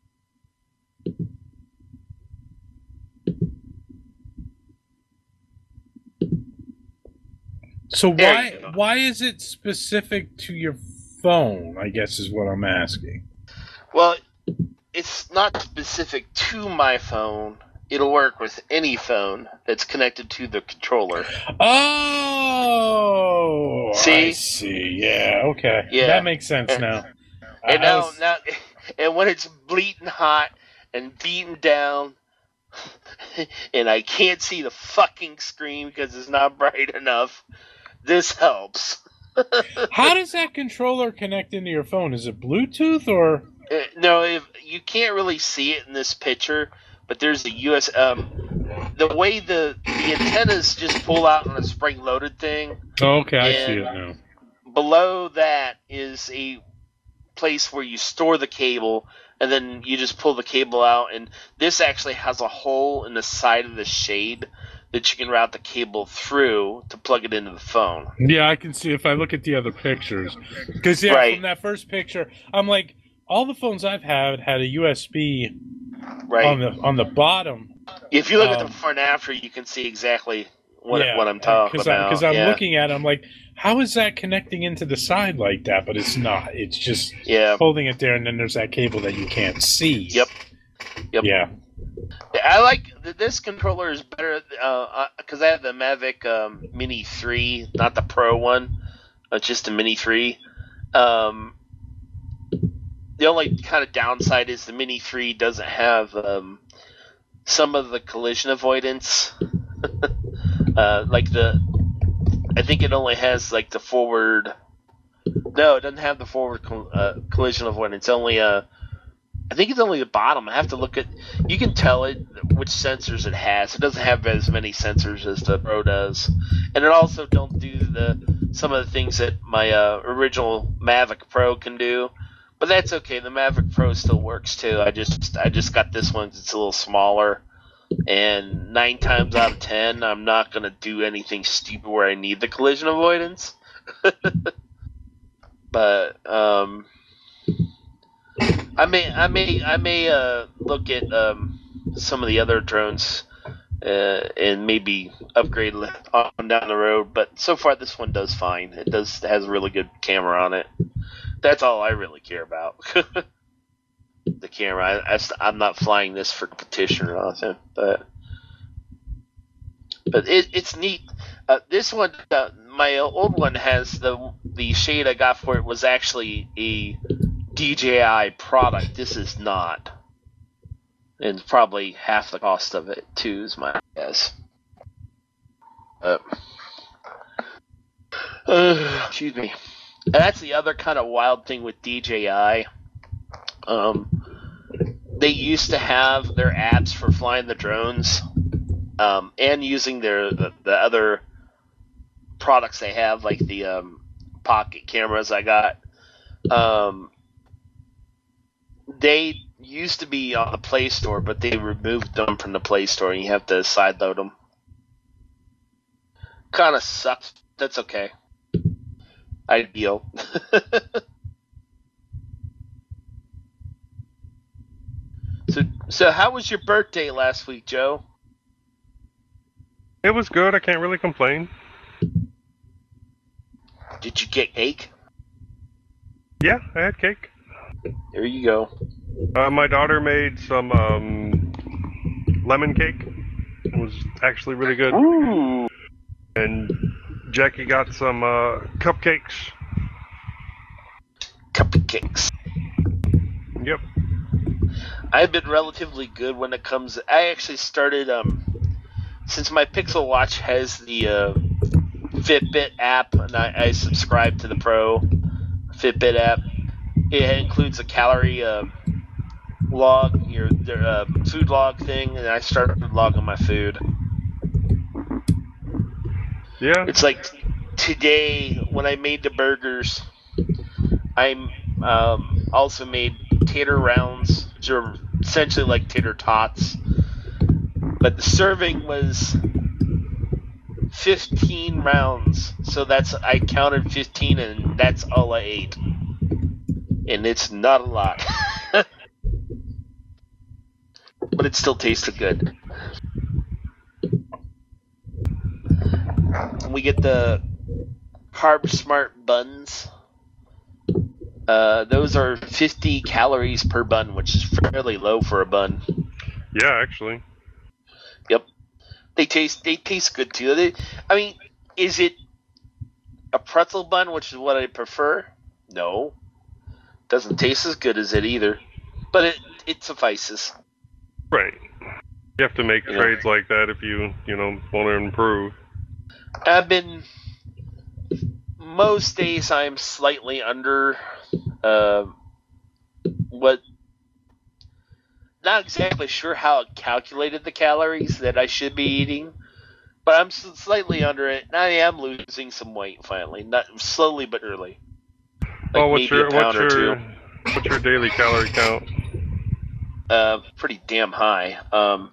Speaker 1: So why is it specific to your phone, I guess is what I'm asking.
Speaker 4: Well, it's not specific to my phone. It'll work with any phone that's connected to the controller.
Speaker 1: Oh!
Speaker 4: See?
Speaker 1: I see. Yeah, okay.
Speaker 4: Yeah.
Speaker 1: That makes sense now.
Speaker 4: And and when it's bleeding hot and beaten down, and I can't see the fucking screen because it's not bright enough, this helps.
Speaker 1: How does that controller connect into your phone? Is it Bluetooth or?
Speaker 4: No, you can't really see it in this picture, but there's a US. The way the antennas just pull out on a spring-loaded thing.
Speaker 1: Oh, okay, I see it now.
Speaker 4: Below that is a place where you store the cable, and then you just pull the cable out. And this actually has a hole in the side of the shade that you can route the cable through to plug it into the phone.
Speaker 1: Yeah, I can see if I look at the other pictures. Because
Speaker 4: Right.
Speaker 1: from that first picture, I'm like, all the phones I've had a USB
Speaker 4: Right.
Speaker 1: on the bottom.
Speaker 4: If you look at the before and after, you can see exactly what I'm talking about.
Speaker 1: Because I'm looking at it, I'm like, how is that connecting into the side like that? But it's not. It's just holding it there, and then there's that cable that you can't see.
Speaker 4: Yep.
Speaker 1: Yeah.
Speaker 4: I like this controller is better because I have the Mavic Mini 3, not the Pro one, just the Mini 3. The only kind of downside is the Mini 3 doesn't have some of the collision avoidance. I think it only has like the forward. No, it doesn't have the forward collision avoidance. Only I think it's only the bottom. I have to look at. You can tell it which sensors it has. It doesn't have as many sensors as the Pro does, and it also don't do some of the things that my original Mavic Pro can do. But that's okay. The Mavic Pro still works too. I just got this one 'cause it's a little smaller, and 9 times out of 10, I'm not gonna do anything stupid where I need the collision avoidance. But I may look at some of the other drones and maybe upgrade on down the road. But so far, this one does fine. It has a really good camera on it. That's all I really care about. The camera. I'm not flying this for competition or nothing, but it's neat. This one, my old one has the shade I got for it was actually a DJI product. This is not, and it's probably half the cost of it too, is my guess. Excuse me. And that's the other kind of wild thing with DJI. They used to have their apps for flying the drones, and using the other products they have, like the pocket cameras I got. They used to be on the Play Store, but they removed them from the Play Store, and you have to sideload them. Kind of sucks. That's okay. Ideal. So how was your birthday last week, Joe?
Speaker 3: It was good. I can't really complain.
Speaker 4: Did you get cake?
Speaker 3: Yeah, I had cake.
Speaker 4: There you go.
Speaker 3: My daughter made some lemon cake. It was actually really good.
Speaker 4: Ooh.
Speaker 3: And Jackie got some cupcakes.
Speaker 4: Cupcakes.
Speaker 3: Yep.
Speaker 4: I've been relatively good when it comes. I actually started since my Pixel Watch has the Fitbit app, and I subscribe to the Pro Fitbit app. It includes a calorie log, your food log thing, and I started logging my food.
Speaker 3: Yeah.
Speaker 4: It's like today when I made the burgers, I also made tater rounds, which are essentially like tater tots. But the serving was 15 rounds, so I counted 15, and that's all I ate. And it's not a lot. But it still tasted good. We get the Carb Smart buns. Those are 50 calories per bun, which is fairly low for a bun.
Speaker 3: Yeah, actually.
Speaker 4: Yep. They taste good too. Is it a pretzel bun, which is what I prefer? No. Doesn't taste as good as it either. But it suffices.
Speaker 3: Right. You have to make trades like that if you want to improve.
Speaker 4: Most days I'm slightly under not exactly sure how it calculated the calories that I should be eating, but I'm slightly under it, and I am losing some weight finally, not slowly but early. Like
Speaker 3: what's your daily calorie count?
Speaker 4: Pretty damn high. Let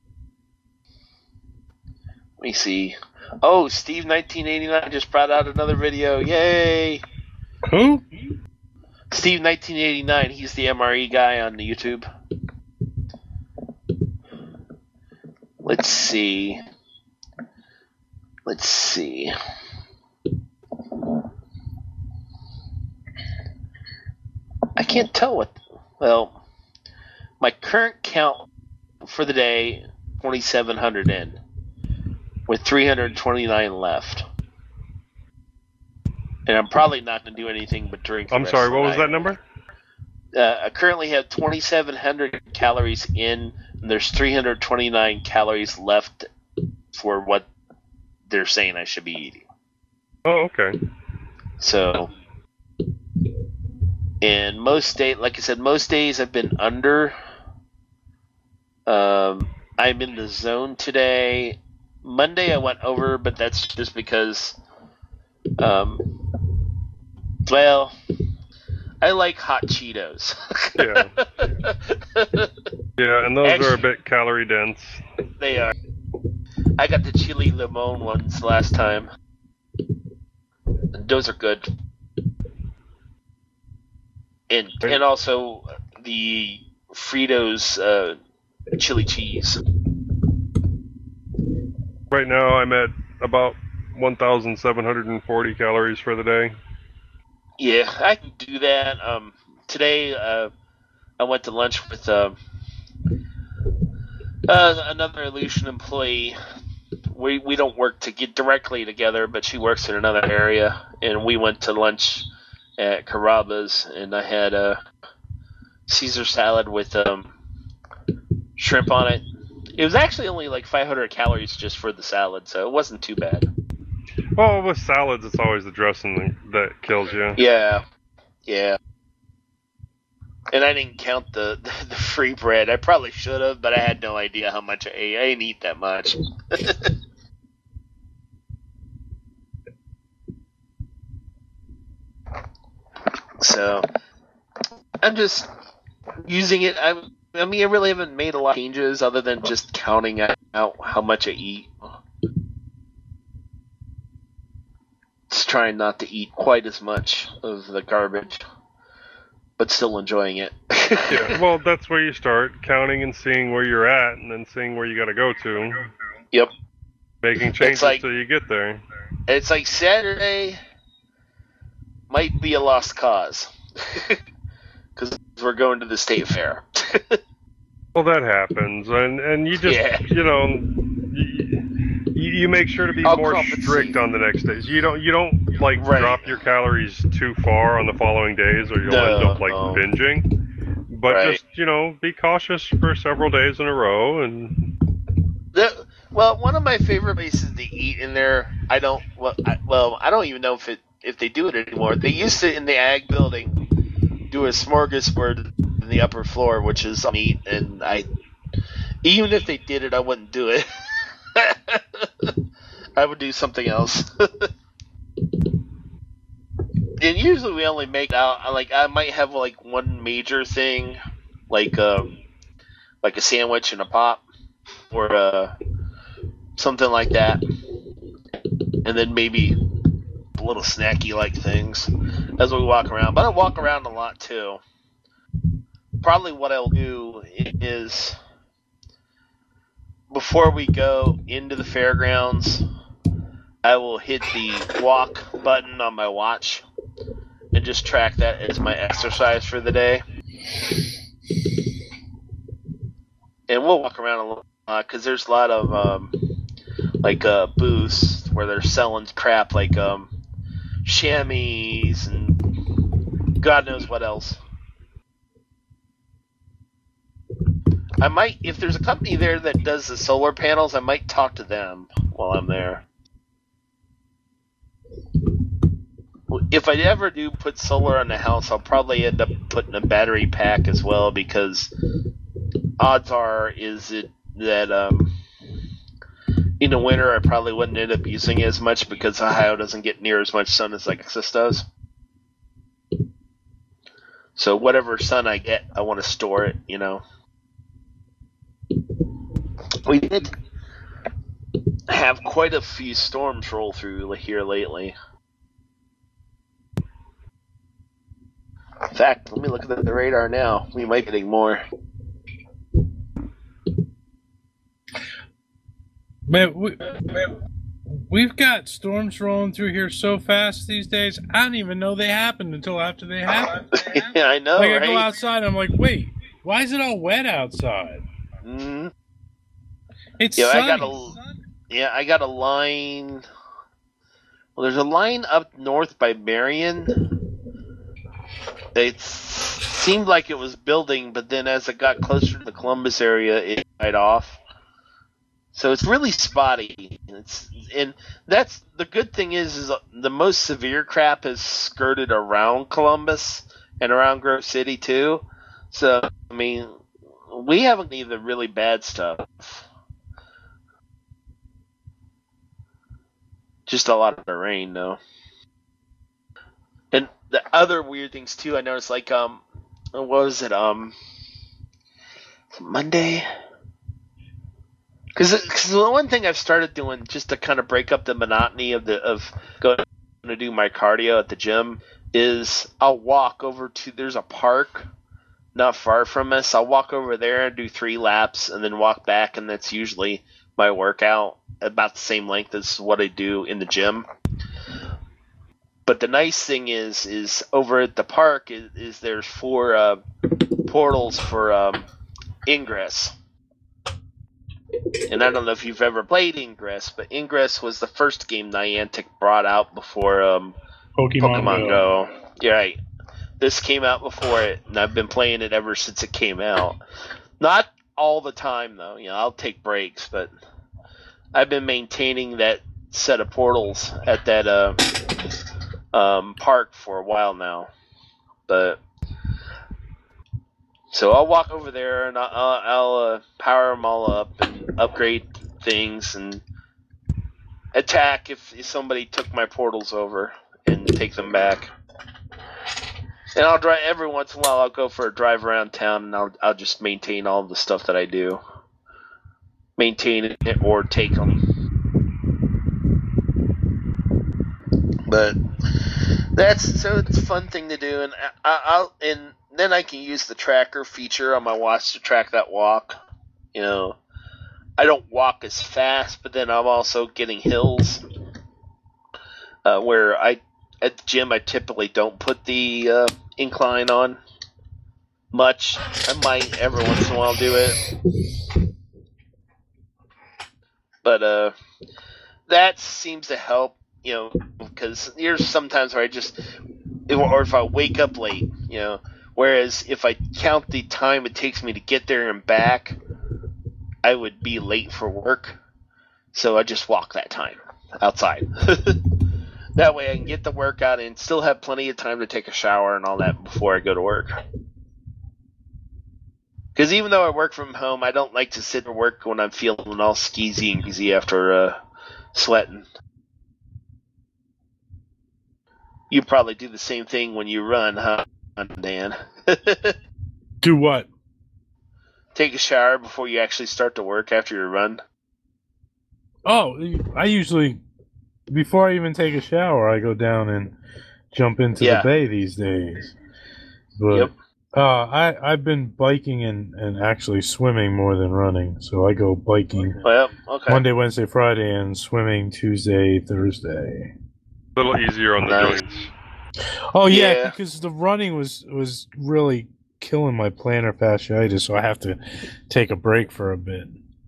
Speaker 4: me see. Oh, Steve 1989 just brought out another video. Yay!
Speaker 1: Who?
Speaker 4: Steve 1989. He's the MRE guy on the YouTube. Let's see. I can't tell what. Well, my current count for the day, 2,700 in, with 329 left. And I'm probably not going to do anything but drink.
Speaker 3: I'm sorry, what was that number?
Speaker 4: I currently have 2,700 calories in, and there's 329 calories left for what they're saying I should be eating.
Speaker 3: Oh, okay.
Speaker 4: So, and most days I've been under. I'm in the zone today. Monday I went over, but that's just because, I like hot Cheetos.
Speaker 3: Yeah. Yeah, and those are a bit calorie dense.
Speaker 4: They are. I got the chili limon ones last time. Those are good. And also the Fritos chili cheese.
Speaker 3: Right now I'm at about 1,740 calories for the day.
Speaker 4: Yeah, I can do that. Today I went to lunch with another Illusion employee. We don't work directly together, but she works in another area, and we went to lunch at Carrabba's, and I had a Caesar salad with shrimp on it. It was actually only like 500 calories just for the salad, so it wasn't too bad.
Speaker 3: Well, with salads, it's always the dressing that kills you.
Speaker 4: Yeah. And I didn't count the free bread. I probably should have, but I had no idea how much I ate. I didn't eat that much. So, I'm just using it. I really haven't made a lot of changes other than just counting out how much I eat. Just trying not to eat quite as much of the garbage, but still enjoying it.
Speaker 3: Yeah, well, that's where you start, counting and seeing where you're at, and then seeing where you got to go to.
Speaker 4: Yep.
Speaker 3: Making changes till you get there.
Speaker 4: It's like Saturday might be a lost cause. Because we're going to the state fair.
Speaker 3: Well, that happens, and you just, you you make sure to be
Speaker 4: I'll
Speaker 3: more
Speaker 4: compensate.
Speaker 3: strict on the next days. You don't like
Speaker 4: Right.
Speaker 3: drop your calories too far on the following days, or you'll end up like
Speaker 4: No.
Speaker 3: binging. But
Speaker 4: Right.
Speaker 3: just be cautious for several days in a row, and
Speaker 4: Well, one of my favorite places to eat in there, I don't even know if they do it anymore. They used to, in the Ag building, do a smorgasbord in the upper floor, which is neat, and even if they did it, I wouldn't do it. I would do something else. And usually we only make out, I might have like one major thing, like a sandwich and a pop, or something like that, and then maybe little snacky like things as we walk around. But I walk around a lot too. Probably what I'll do is, before we go into the fairgrounds, I will hit the walk button on my watch and just track that as my exercise for the day. And we'll walk around a lot because there's a lot of booths where they're selling crap like chamois and God knows what else. I might, if there's a company there that does the solar panels, I might talk to them while I'm there. If I ever do put solar on the house, I'll probably end up putting a battery pack as well, because odds are that in the winter I probably wouldn't end up using it as much, because Ohio doesn't get near as much sun as Texas does. So whatever sun I get, I want to store it, We did have quite a few storms roll through here lately. In fact, let me look at the radar now. We might be getting more.
Speaker 1: Man, we've got storms rolling through here so fast these days, I don't even know they happened until after they happened.
Speaker 4: Yeah, I know,
Speaker 1: Like,
Speaker 4: right?
Speaker 1: I go outside and I'm like, wait, why is it all wet outside?
Speaker 4: Mm-hmm.
Speaker 1: It's
Speaker 4: Yeah,
Speaker 1: sunny.
Speaker 4: I got a line. Well, there's a line up north by Marion. It seemed like it was building, but then as it got closer to the Columbus area, it died off. So it's really spotty. And that's the good thing is the most severe crap is skirted around Columbus and around Grove City too. So I mean, we haven't any of the really bad stuff. Just a lot of rain, though. And the other weird things too, I noticed, like what was it? Monday. Because the one thing I've started doing just to kind of break up the monotony of going to do my cardio at the gym is I'll walk over to, there's a park not far from us. I'll walk over there and do 3 laps and then walk back, and that's usually my workout, about the same length as what I do in the gym. But the nice thing is over at the park is there's 4 portals for Ingress. And I don't know if you've ever played Ingress, but Ingress was the first game Niantic brought out before Pokemon Go. Yeah, right. This came out before it, and I've been playing it ever since it came out. Not all the time, though. I'll take breaks, but I've been maintaining that set of portals at that park for a while now. But so I'll walk over there and I'll power them all up and upgrade things and attack if somebody took my portals over and take them back. And I'll drive every once in a while. I'll go for a drive around town and I'll just maintain all the stuff that I do, maintain it or take them. But it's a fun thing to do, and and then I can use the tracker feature on my watch to track that walk. I don't walk as fast, but then I'm also getting hills where at the gym I typically don't put the incline on much. I might every once in a while do it, but that seems to help, because there's sometimes where or if I wake up late, whereas if I count the time it takes me to get there and back, I would be late for work. So I just walk that time outside. That way I can get the workout and still have plenty of time to take a shower and all that before I go to work. Because even though I work from home, I don't like to sit at work when I'm feeling all skeezy and greasy after sweating. You probably do the same thing when you run, huh, Dan?
Speaker 1: Do what?
Speaker 4: Take a shower before you actually start to work after your run?
Speaker 1: Oh, I usually, before I even take a shower, I go down and jump into the bay these days. But
Speaker 4: Yep.
Speaker 1: I've been biking and actually swimming more than running. So I go biking
Speaker 4: Well, okay.
Speaker 1: Monday, Wednesday, Friday, and swimming Tuesday, Thursday.
Speaker 3: A little easier on the
Speaker 4: Nice.
Speaker 3: joints.
Speaker 1: Oh yeah,
Speaker 4: Yeah.
Speaker 1: because the running was really killing my plantar fasciitis, so I have to take a break for a bit.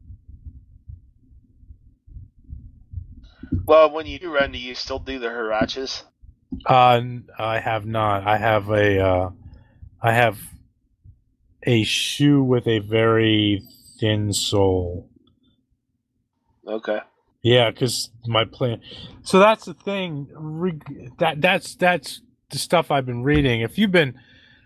Speaker 4: Well, when you do run, do you still do the huaraches?
Speaker 1: I have not. I have a shoe with a very thin sole.
Speaker 4: Okay.
Speaker 1: Yeah, because my plan. So that's the thing. That's the stuff I've been reading. If you've been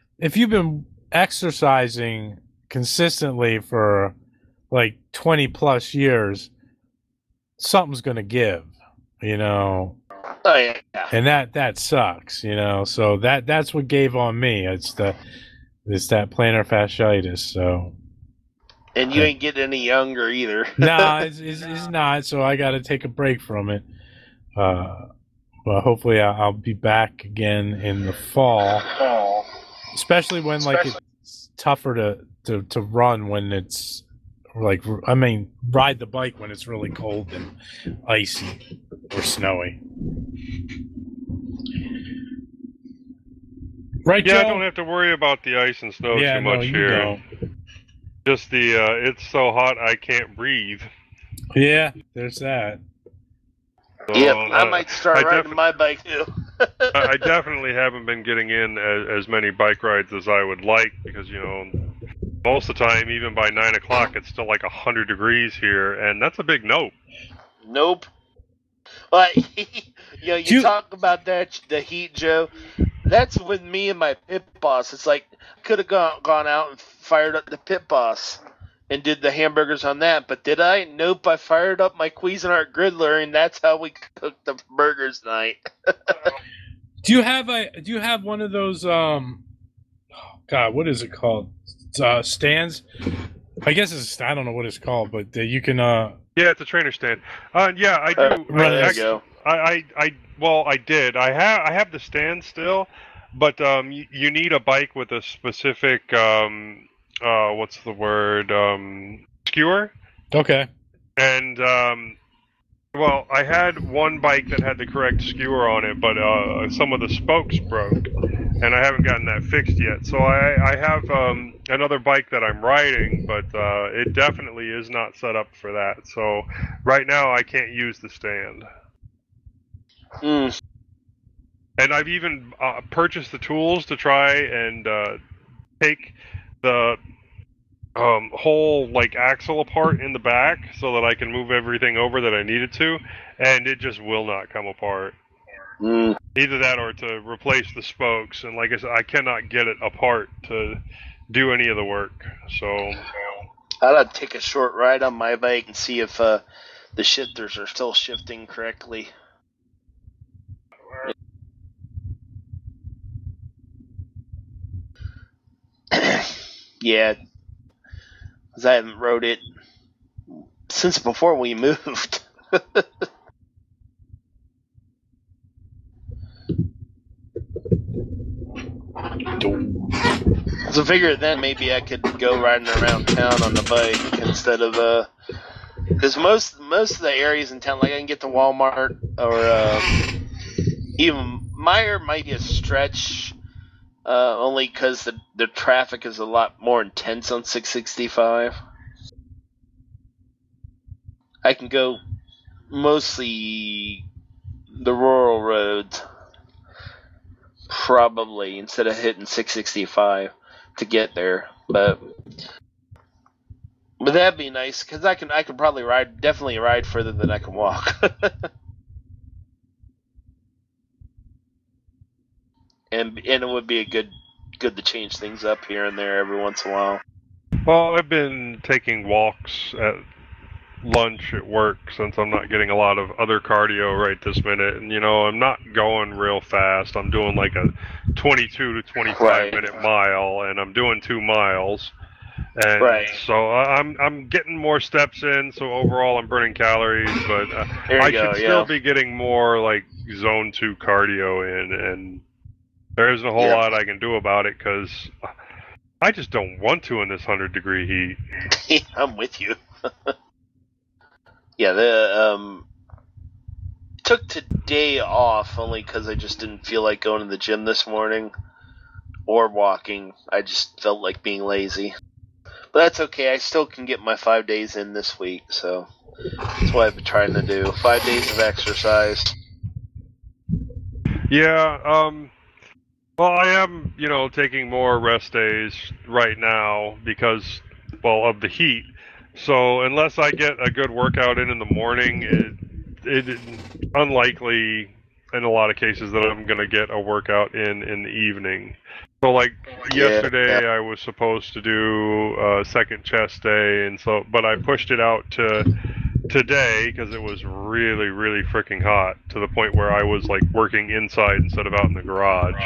Speaker 1: exercising consistently for like 20 plus years, something's gonna give,
Speaker 4: Oh yeah.
Speaker 1: and that sucks, So that's what gave on me. It's that plantar fasciitis. So.
Speaker 4: And you ain't getting any younger either.
Speaker 1: No, it's not. So I got to take a break from it. But hopefully I'll be back again in the fall. Especially when it's tougher to run when it's ride the bike when it's really cold and icy or snowy. Right,
Speaker 3: Yeah, I
Speaker 1: Joe?
Speaker 3: don't have to worry about the ice and snow
Speaker 1: Yeah,
Speaker 3: too much
Speaker 1: no, you
Speaker 3: here.
Speaker 1: don't.
Speaker 3: Just it's so hot I can't breathe.
Speaker 1: Yeah, there's that.
Speaker 3: So,
Speaker 4: Yep, I might start
Speaker 3: I
Speaker 4: riding my bike too.
Speaker 3: I definitely haven't been getting in as many bike rides as I would like because most of the time, even by 9 o'clock, it's still like 100 degrees here, and that's a big nope.
Speaker 4: Nope. But you talk about that the heat, Joe. That's with me and my pit boss. It's like I could have gone out and fired up the pit boss and did the hamburgers on that, but did I? Nope. I fired up my Cuisinart griddler, and that's how we cooked the burgers tonight.
Speaker 1: Do you have one of those God, what is it called? Stands? I guess I don't know what it's called, but you can
Speaker 3: Yeah, it's a trainer stand. Yeah, I do.
Speaker 4: There you go.
Speaker 3: I did. I have the stand still, but you need a bike with a specific what's the word, skewer.
Speaker 1: Okay.
Speaker 3: And well, I had one bike that had the correct skewer on it, but some of the spokes broke, and I haven't gotten that fixed yet. So I have another bike that I'm riding, but it definitely is not set up for that. So right now I can't use the stand.
Speaker 4: Mm.
Speaker 3: And I've even purchased the tools to try and take the whole axle apart in the back so that I can move everything over that I needed to, and it just will not come apart.
Speaker 4: Mm.
Speaker 3: Either that or to replace the spokes, and like I said, I cannot get it apart to do any of the work. So
Speaker 4: I'd take a short ride on my bike and see if the shifters are still shifting correctly. Yeah, because I haven't rode it since before we moved. So I figured then maybe I could go riding around town on the bike instead of because most of the areas in town, like I can get to Walmart or even Meijer might be a stretch. Only because the traffic is a lot more intense on 665. I can go mostly the rural roads, probably, instead of hitting 665 to get there. But that'd be nice, because I could probably definitely ride further than I can walk. and it would be good to change things up here and there every once in a while.
Speaker 3: Well, I've been taking walks at lunch at work since I'm not getting a lot of other cardio right this minute, and I'm not going real fast. I'm doing like a 22 to 25 minute mile, and I'm doing 2 miles, and so I'm getting more steps in. So overall, I'm burning calories, but I should still be getting more like zone 2 cardio in, and there isn't a whole lot I can do about it because I just don't want to in this 100-degree heat.
Speaker 4: I'm with you. Yeah, took today off only because I just didn't feel like going to the gym this morning or walking. I just felt like being lazy. But that's okay. I still can get my 5 days in this week, so that's what I've been trying to do. 5 days of exercise.
Speaker 3: Yeah, well, I am, taking more rest days right now because, of the heat. So unless I get a good workout in the morning, it's unlikely in a lot of cases that I'm going to get a workout in the evening. So like yesterday I was supposed to do a second chest day, but I pushed it out to today because it was really, really freaking hot to the point where I was like working inside instead of out in the garage.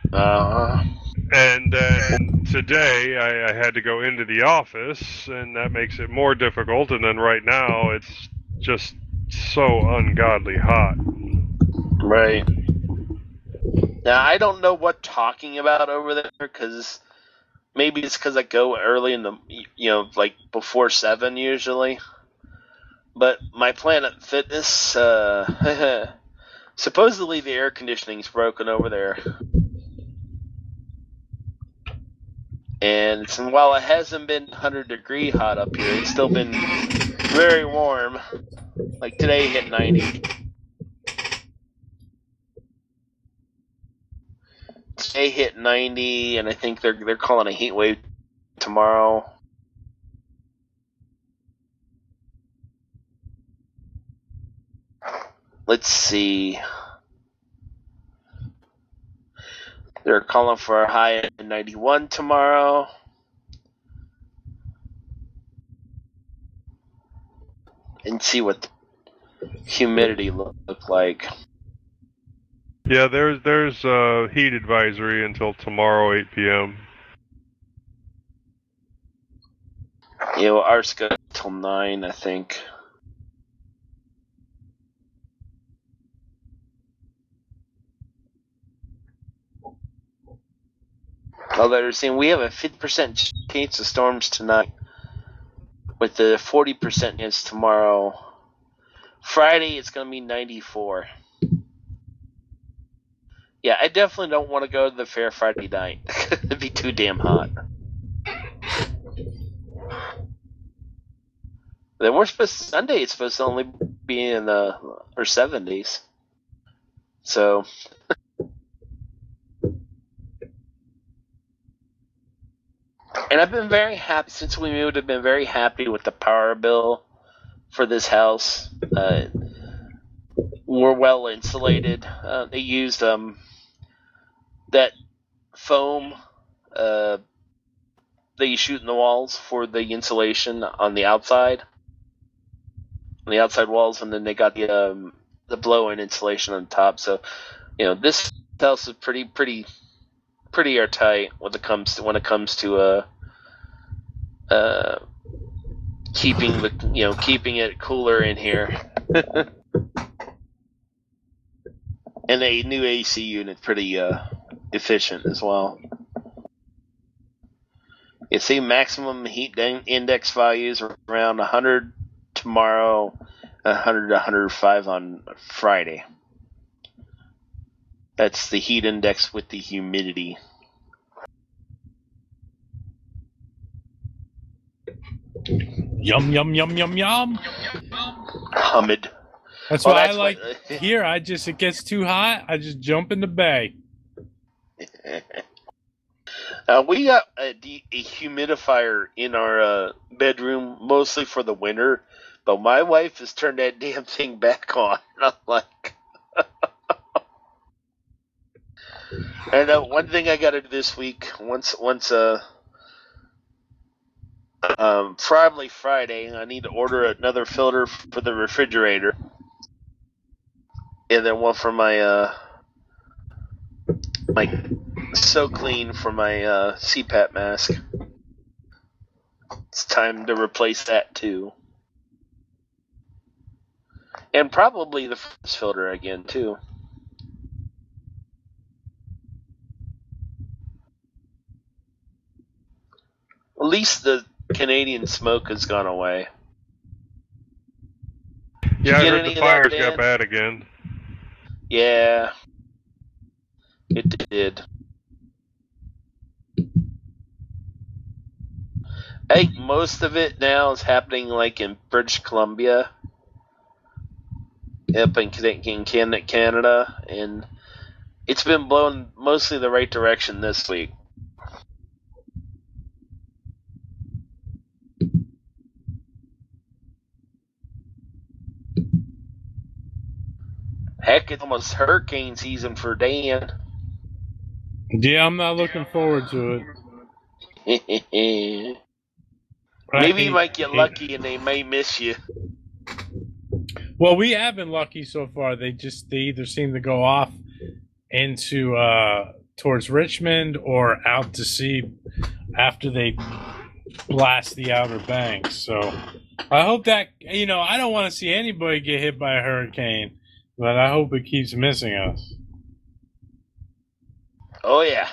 Speaker 3: And then today I had to go into the office, and that makes it more difficult. And then right now it's just so ungodly hot.
Speaker 4: Right. Now I don't know what talking about over there, because maybe it's because I go early in the, like before 7 usually. But my Planet Fitness, supposedly the air conditioning's broken over there. And while it hasn't been 100-degree hot up here, it's still been very warm. Like today hit 90. Today hit 90, and I think they're calling a heat wave tomorrow. Let's see. They're calling for a high of 91 tomorrow. And see what the humidity look like.
Speaker 3: Yeah, there's a heat advisory until tomorrow 8 p.m.
Speaker 4: Yeah, well, ours goes till 9, I think. Oh, they're saying we have a 50% chance of storms tonight, with the 40% chance tomorrow. Friday, it's going to be 94. Yeah, I definitely don't want to go to the fair Friday night. It'd be too damn hot. Then Sunday it's supposed to only be in the 70s. So and I've been very happy since we moved. I've been very happy with the power bill for this house. We're well insulated. They used that foam that you shoot in the walls for the insulation on the outside walls, and then they got the blow-in insulation on top. So, this house is pretty airtight when it comes to keeping it cooler in here. And a new AC unit, pretty efficient as well. You see maximum heat index values are around 100 tomorrow, 100 to 105 on Friday. That's the heat index with the humidity.
Speaker 1: Yum, yum, yum, yum, yum.
Speaker 4: Humid.
Speaker 1: That's
Speaker 4: Well,
Speaker 1: why
Speaker 4: that's
Speaker 1: I like
Speaker 4: what-
Speaker 1: here. It gets too hot. I just jump in the bay.
Speaker 4: We got a humidifier in our bedroom, mostly for the winter, but my wife has turned that damn thing back on. And I'm like, and one thing I got to do this week, probably Friday, I need to order another filter for the refrigerator, and then one for my So Clean for my CPAP mask. It's time to replace that too. And probably the furnace filter again too. At least the Canadian smoke has gone away.
Speaker 3: Yeah, I
Speaker 4: get
Speaker 3: heard
Speaker 4: any
Speaker 3: the
Speaker 4: of that,
Speaker 3: fires
Speaker 4: Dan?
Speaker 3: got bad again.
Speaker 4: Yeah, it did. I think most of it now is happening like in British Columbia, up in Canada, and it's been blowing mostly the right direction this week. Heck, it's almost hurricane season for Dan.
Speaker 1: Yeah, I'm not looking forward to it.
Speaker 4: Maybe you might get lucky and they may miss you.
Speaker 1: Well, we have been lucky so far. They either seem to go off into towards Richmond or out to sea after they blast the Outer Banks. So I hope that I don't want to see anybody get hit by a hurricane, but I hope it keeps missing us.
Speaker 4: Oh yeah.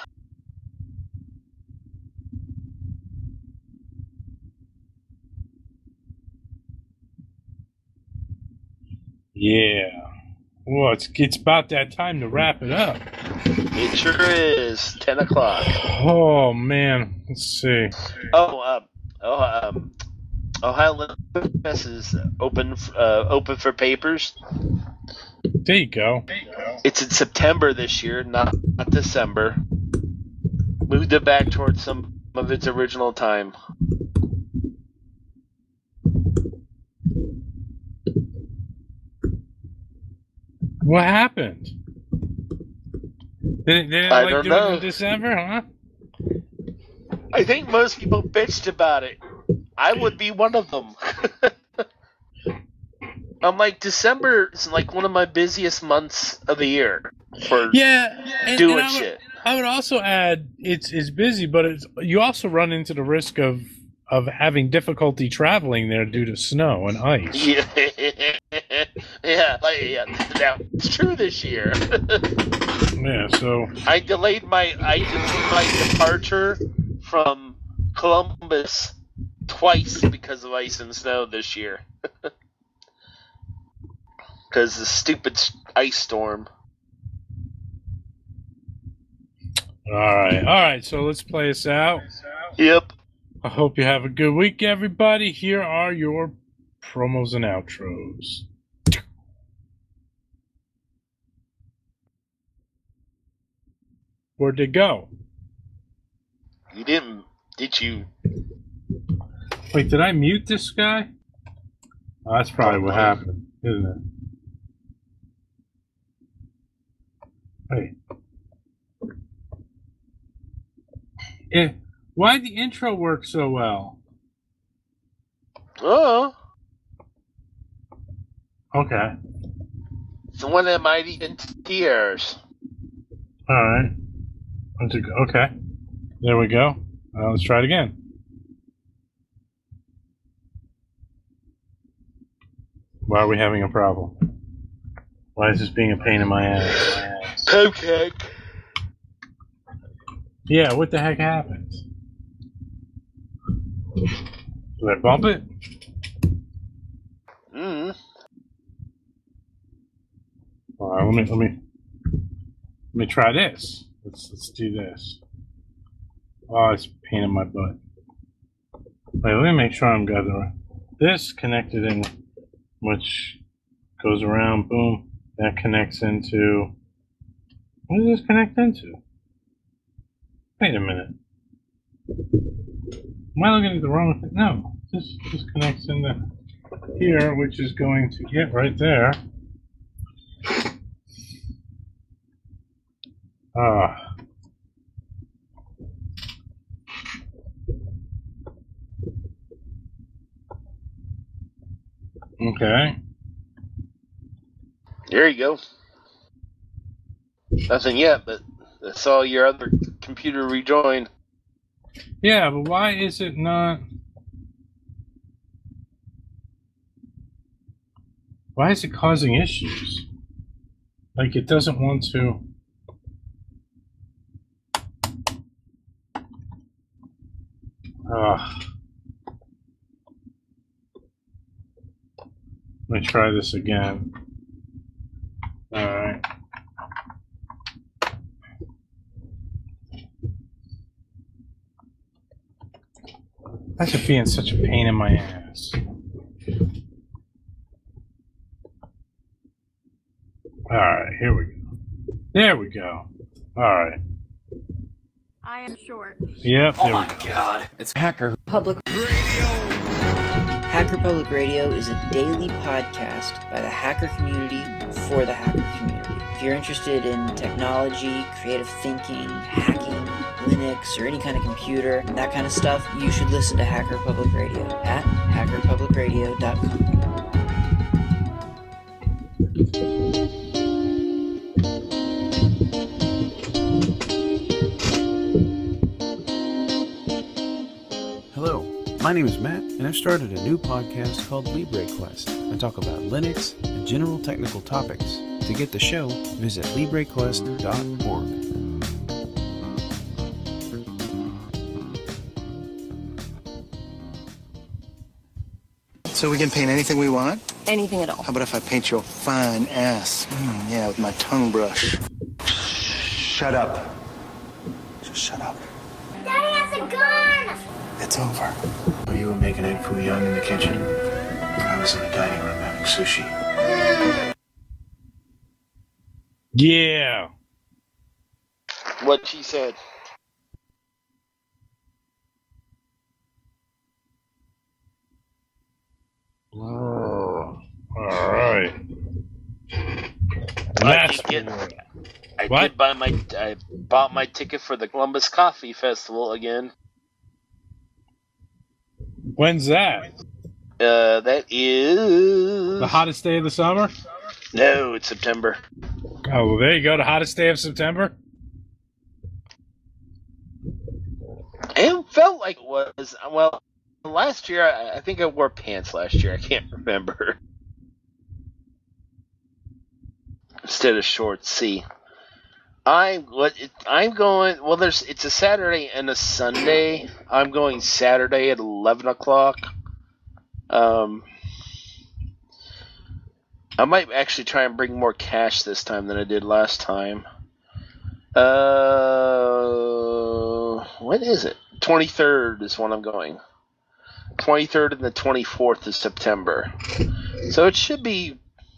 Speaker 1: Yeah. Well, it's about that time to wrap it up.
Speaker 4: It sure is. 10 o'clock.
Speaker 1: Oh man, let's see.
Speaker 4: Ohio Little Fest is open for papers.
Speaker 1: There you go.
Speaker 4: It's in September this year, not December. Moved it back towards some of its original time.
Speaker 1: What happened? They didn't
Speaker 4: I
Speaker 1: like
Speaker 4: don't
Speaker 1: doing it
Speaker 4: know.
Speaker 1: in December, huh?
Speaker 4: I think most people bitched about it. I would be one of them. I'm like, December is like one of my busiest months of the year for doing shit.
Speaker 1: I would also add it's busy, but you also run into the risk of having difficulty traveling there due to snow and ice.
Speaker 4: Yeah, it's true this year.
Speaker 1: Yeah, so
Speaker 4: I delayed my departure from Columbus twice because of ice and snow this year. Because the stupid ice storm.
Speaker 1: all right. So let's play us out.
Speaker 4: Yep.
Speaker 1: I hope you have a good week, everybody. Here are your promos and outros. Where'd they go?
Speaker 4: You didn't, did you?
Speaker 1: Wait, did I mute this guy? Oh, that's probably what happened, isn't it? Wait. Why'd the intro work so well?
Speaker 4: Oh,
Speaker 1: Okay.
Speaker 4: it's one of my even tears.
Speaker 1: All right. Okay. There we go. Let's try it again. Why are we having a problem? Why is this being a pain in my ass?
Speaker 4: Pancake.
Speaker 1: Yeah, what the heck happened? Did I bump it? All right, let me try this. Let's do this. Oh, it's a pain in my butt. Wait, let me make sure I'm got this connected in, which Goes around, boom. That connects into... What does this connect into? Wait a minute. Am I looking at the wrong thing? No. This connects into here, which is going to get right there. Okay.
Speaker 4: There you go. Nothing yet, but I saw your other computer rejoin.
Speaker 1: Yeah, but why is it not... Why is it causing issues? Like, it doesn't want to... Let me try this again. Alright. That's just being such a pain in my ass. Alright, here we go. There we go. Alright.
Speaker 5: I am short.
Speaker 1: Yep, there we go.
Speaker 7: God, it's Hacker
Speaker 8: Public Hacker Public Radio is a daily podcast by the hacker community for the hacker community. If you're interested in technology, creative thinking, hacking, Linux, or any kind of computer, that kind of stuff, you should listen to Hacker Public Radio at hackerpublicradio.com.
Speaker 9: Hello, my name is Matt, and I've started a new podcast called LibreQuest. I talk about Linux and general technical topics. To get the show, visit LibreQuest.org.
Speaker 6: So we can paint anything we want?
Speaker 5: Anything at all.
Speaker 6: How about if I paint your fine ass? Yeah, with my tongue brush. Shut up. Just shut up.
Speaker 5: Daddy has a gun!
Speaker 6: It's over.
Speaker 10: You were making egg foo young in the kitchen. I was in the dining room having sushi.
Speaker 1: Yeah.
Speaker 4: What she said.
Speaker 1: Oh, all right.
Speaker 4: I bought my ticket for the Columbus Coffee Festival again.
Speaker 1: When's that?
Speaker 4: That is
Speaker 1: The hottest day of the summer?
Speaker 4: No, it's September.
Speaker 1: Oh, well, there you go. The hottest day of September?
Speaker 4: It felt like it was. Well, last year, I think I wore pants last year. I can't remember. Instead of shorts, see. I'm going. Well, it's a Saturday and a Sunday. I'm going Saturday at 11 o'clock. I might actually try and bring more cash this time than I did last time. When is it? 23rd is when I'm going. 23rd and the 24th of September. So it should be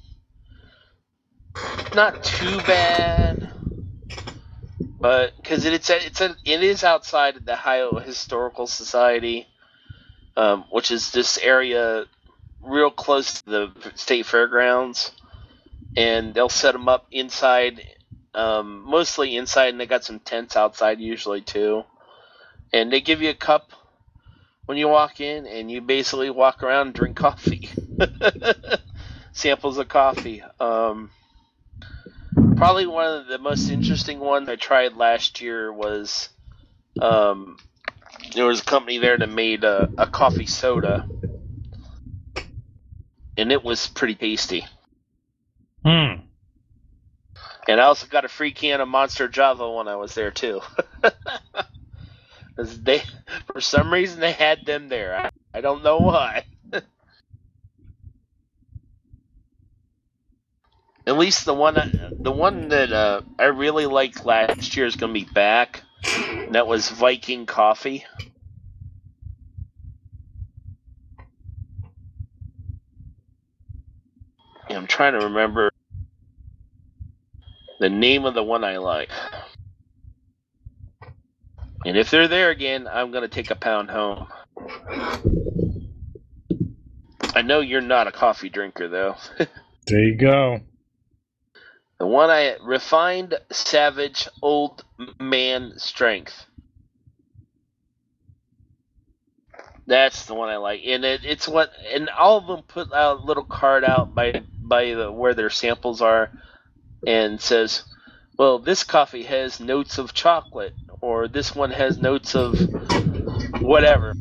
Speaker 4: not too bad. But because it is outside of the Ohio Historical Society, which is this area real close to the state fairgrounds, and they'll set them up inside, mostly inside, and they got some tents outside usually too. And they give you a cup when you walk in, and you basically walk around and drink coffee, samples of coffee. Probably one of the most interesting ones I tried last year was there was a company there that made a coffee soda, and it was pretty tasty. And I also got a free can of Monster Java when I was there too. For some reason, they had them there. I don't know why. At least the one that I really liked last year is going to be back. And that was Viking Coffee. trying to remember the name of the one I like. And if they're there again, I'm going to take a pound home. I know you're not a coffee drinker, though.
Speaker 1: There you go.
Speaker 4: The one Refined Savage Old Man Strength. That's the one I like. And it's what, and all of them put out a little card out by where their samples are and says, well, this coffee has notes of chocolate, or this one has notes of whatever.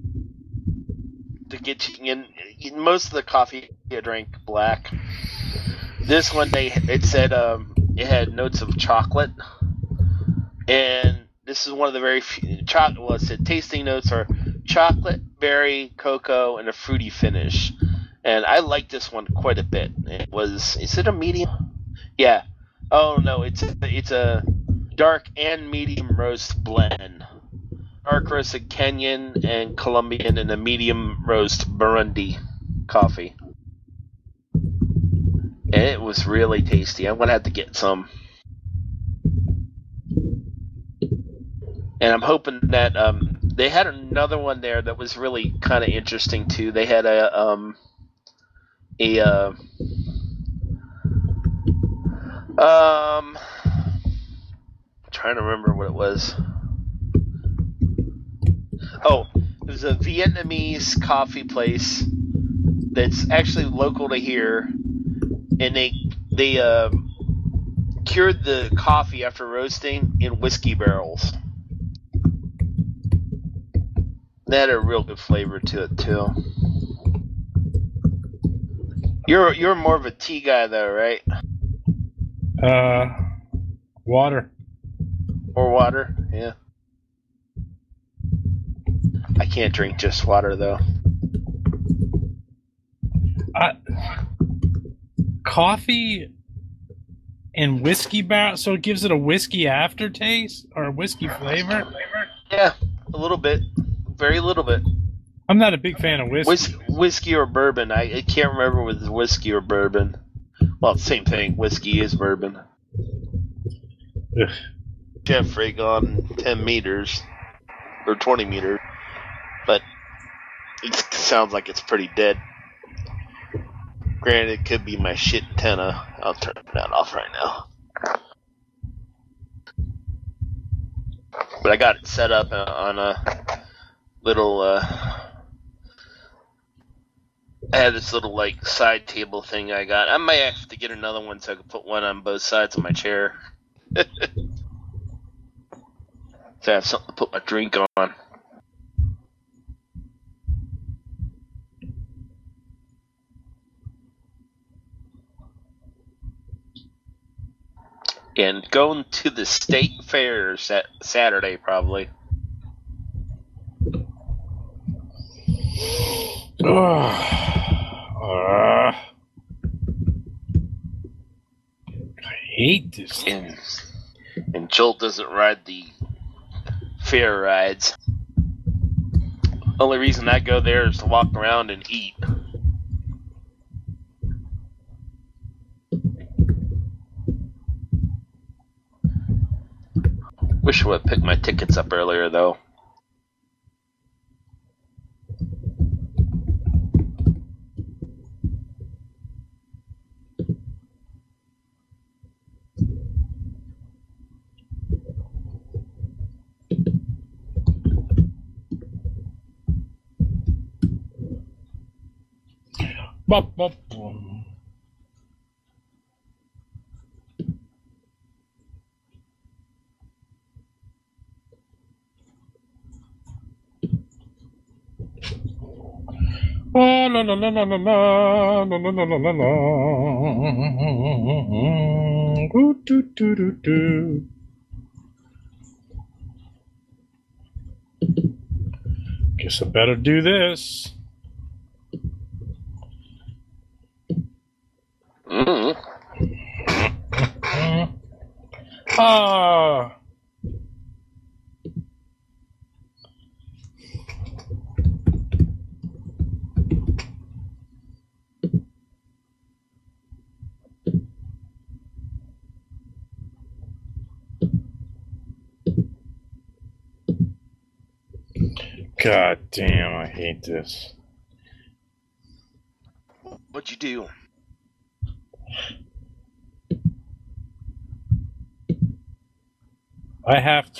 Speaker 4: To get you in, most of the coffee I drank black. This one it said it had notes of chocolate, and this is one of the very few chocolate. Well, it said tasting notes are chocolate, berry, cocoa, and a fruity finish. And I like this one quite a bit. Is it a medium? Yeah. Oh no, it's a dark and medium roast blend. Dark roasted Kenyan and Colombian, and a medium roast Burundi coffee. And it was really tasty. I'm gonna have to get some. And I'm hoping that they had another one there that was really kind of interesting too. They had I'm trying to remember what it was. Oh, there's a Vietnamese coffee place that's actually local to here, and they cured the coffee after roasting in whiskey barrels. They had a real good flavor to it too. You're more of a tea guy though, right?
Speaker 1: Water.
Speaker 4: Or water, yeah. I can't drink just water though.
Speaker 1: Coffee and whiskey barrel, so it gives it a whiskey aftertaste or a whiskey flavor?
Speaker 4: Yeah, a little bit. Very little bit.
Speaker 1: I'm not a big fan of whiskey.
Speaker 4: Whiskey or bourbon. I can't remember whether it's whiskey or bourbon. Well, same thing. Whiskey is bourbon.
Speaker 1: Ugh.
Speaker 4: Jeffrey gone 10 meters. Or 20 meters. But it sounds like it's pretty dead. Granted, it could be my shit antenna. I'll turn that off right now. But I got it set up on a little, I had this little, like, side table thing I got. I might have to get another one so I can put one on both sides of my chair. So I have something to put my drink on. And going to the state fair Saturday, probably.
Speaker 1: I hate this.
Speaker 4: And Joel doesn't ride the fair rides. Only reason I go there is to walk around and eat. Wish I would have picked my tickets up earlier, though.
Speaker 1: Bop, bop, boom. Oh, la la la la la la la la la la la la. Ooh, doo, doo, doo, doo. Guess I better do this. Ah. God damn, I hate this.
Speaker 4: What'd you do?
Speaker 1: I have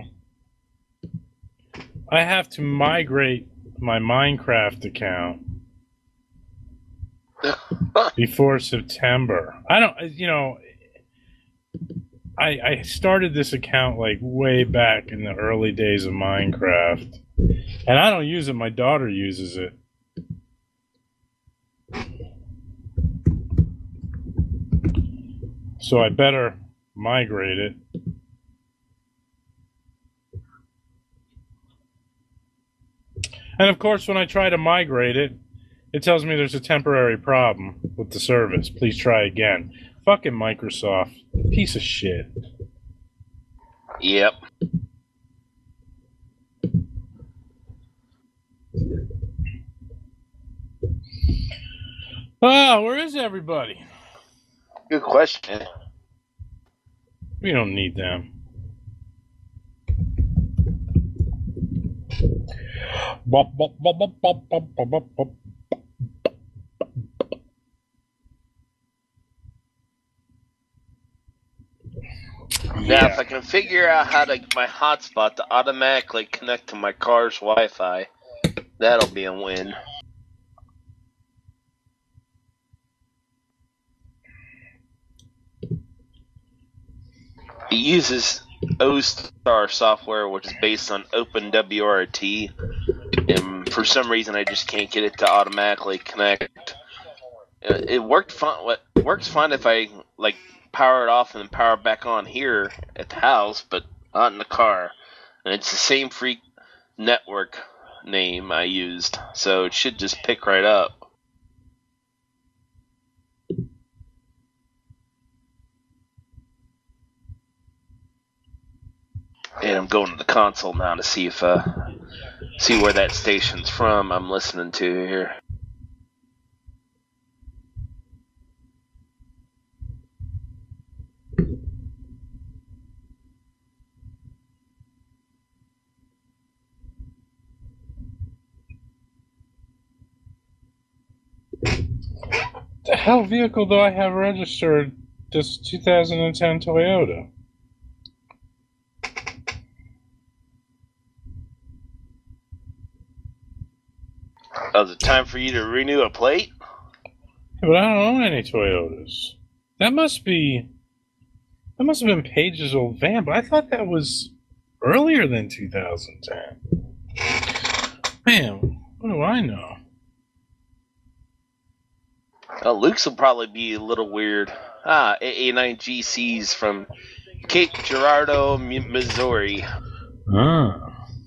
Speaker 1: to migrate my Minecraft account before September. I started this account like way back in the early days of Minecraft, and I don't use it. My daughter uses it. So I better migrate it. And of course, when I try to migrate it, it tells me there's a temporary problem with the service. Please try again. Fucking Microsoft. Piece of shit.
Speaker 4: Yep.
Speaker 1: Oh, where is everybody?
Speaker 4: Good question.
Speaker 1: We don't need them.
Speaker 4: Now, if I can figure out how to my hotspot to automatically connect to my car's Wi-Fi, that'll be a win. It uses OStar software, which is based on OpenWRT, and for some reason I just can't get it to automatically connect. It worked fine. It works fine if I power it off and then power it back on here at the house, but not in the car. And it's the same freak network name I used, so it should just pick right up. And I'm going to the console now to see if see where that station's from I'm listening to here.
Speaker 1: The hell vehicle do I have registered? This 2010 Toyota.
Speaker 4: Oh, is it time for you to renew a plate?
Speaker 1: But I don't own any Toyotas. That must have been Paige's old van, but I thought that was earlier than 2010. Man, what do I know?
Speaker 4: Luke's will probably be a little weird. AA9GCs from Cape Girardeau, Missouri.
Speaker 1: Ah.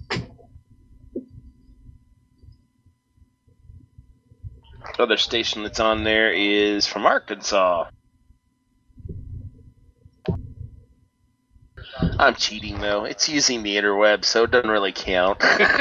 Speaker 4: Other station that's on there is from Arkansas. I'm cheating though. It's using the interweb, so it doesn't really count.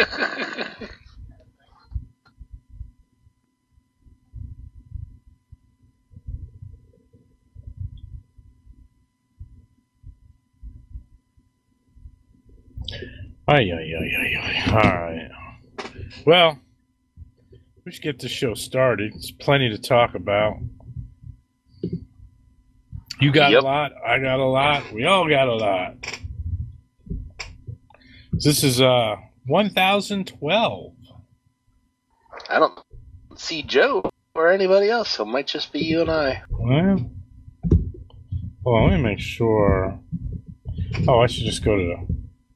Speaker 1: Alright. Well, we should get this show started. There's plenty to talk about. You got a lot, I got a lot, we all got a lot. This is 1012.
Speaker 4: I don't see Joe or anybody else, so it might just be you and I.
Speaker 1: Well, hold on, let me make sure. Oh, I should just go to the...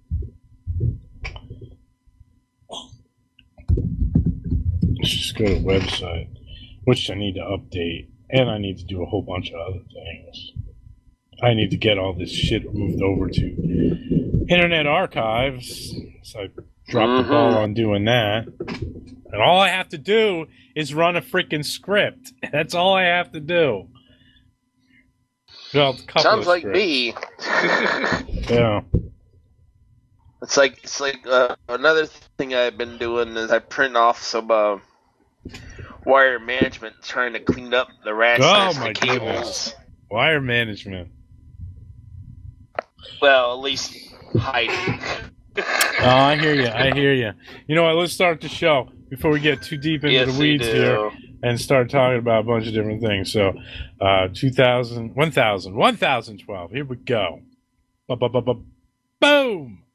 Speaker 1: Let's just go to the website, which I need to update, and I need to do a whole bunch of other things. I need to get all this shit moved over to Internet Archives, so I dropped the ball on doing that. And all I have to do is run a freaking script. That's all I have to do. Well, a couple
Speaker 4: Sounds
Speaker 1: of
Speaker 4: like
Speaker 1: scripts.
Speaker 4: me.
Speaker 1: Yeah.
Speaker 4: It's like another thing I've been doing is I print off some wire management, trying to clean up the rat's nest of cables.
Speaker 1: Goodness. Wire management.
Speaker 4: Well, at least hiding.
Speaker 1: Oh, I hear you. I hear you. You know what? Let's start the show before we get too deep into the weeds here and start talking about a bunch of different things. So, 1012. Here we go. Boom.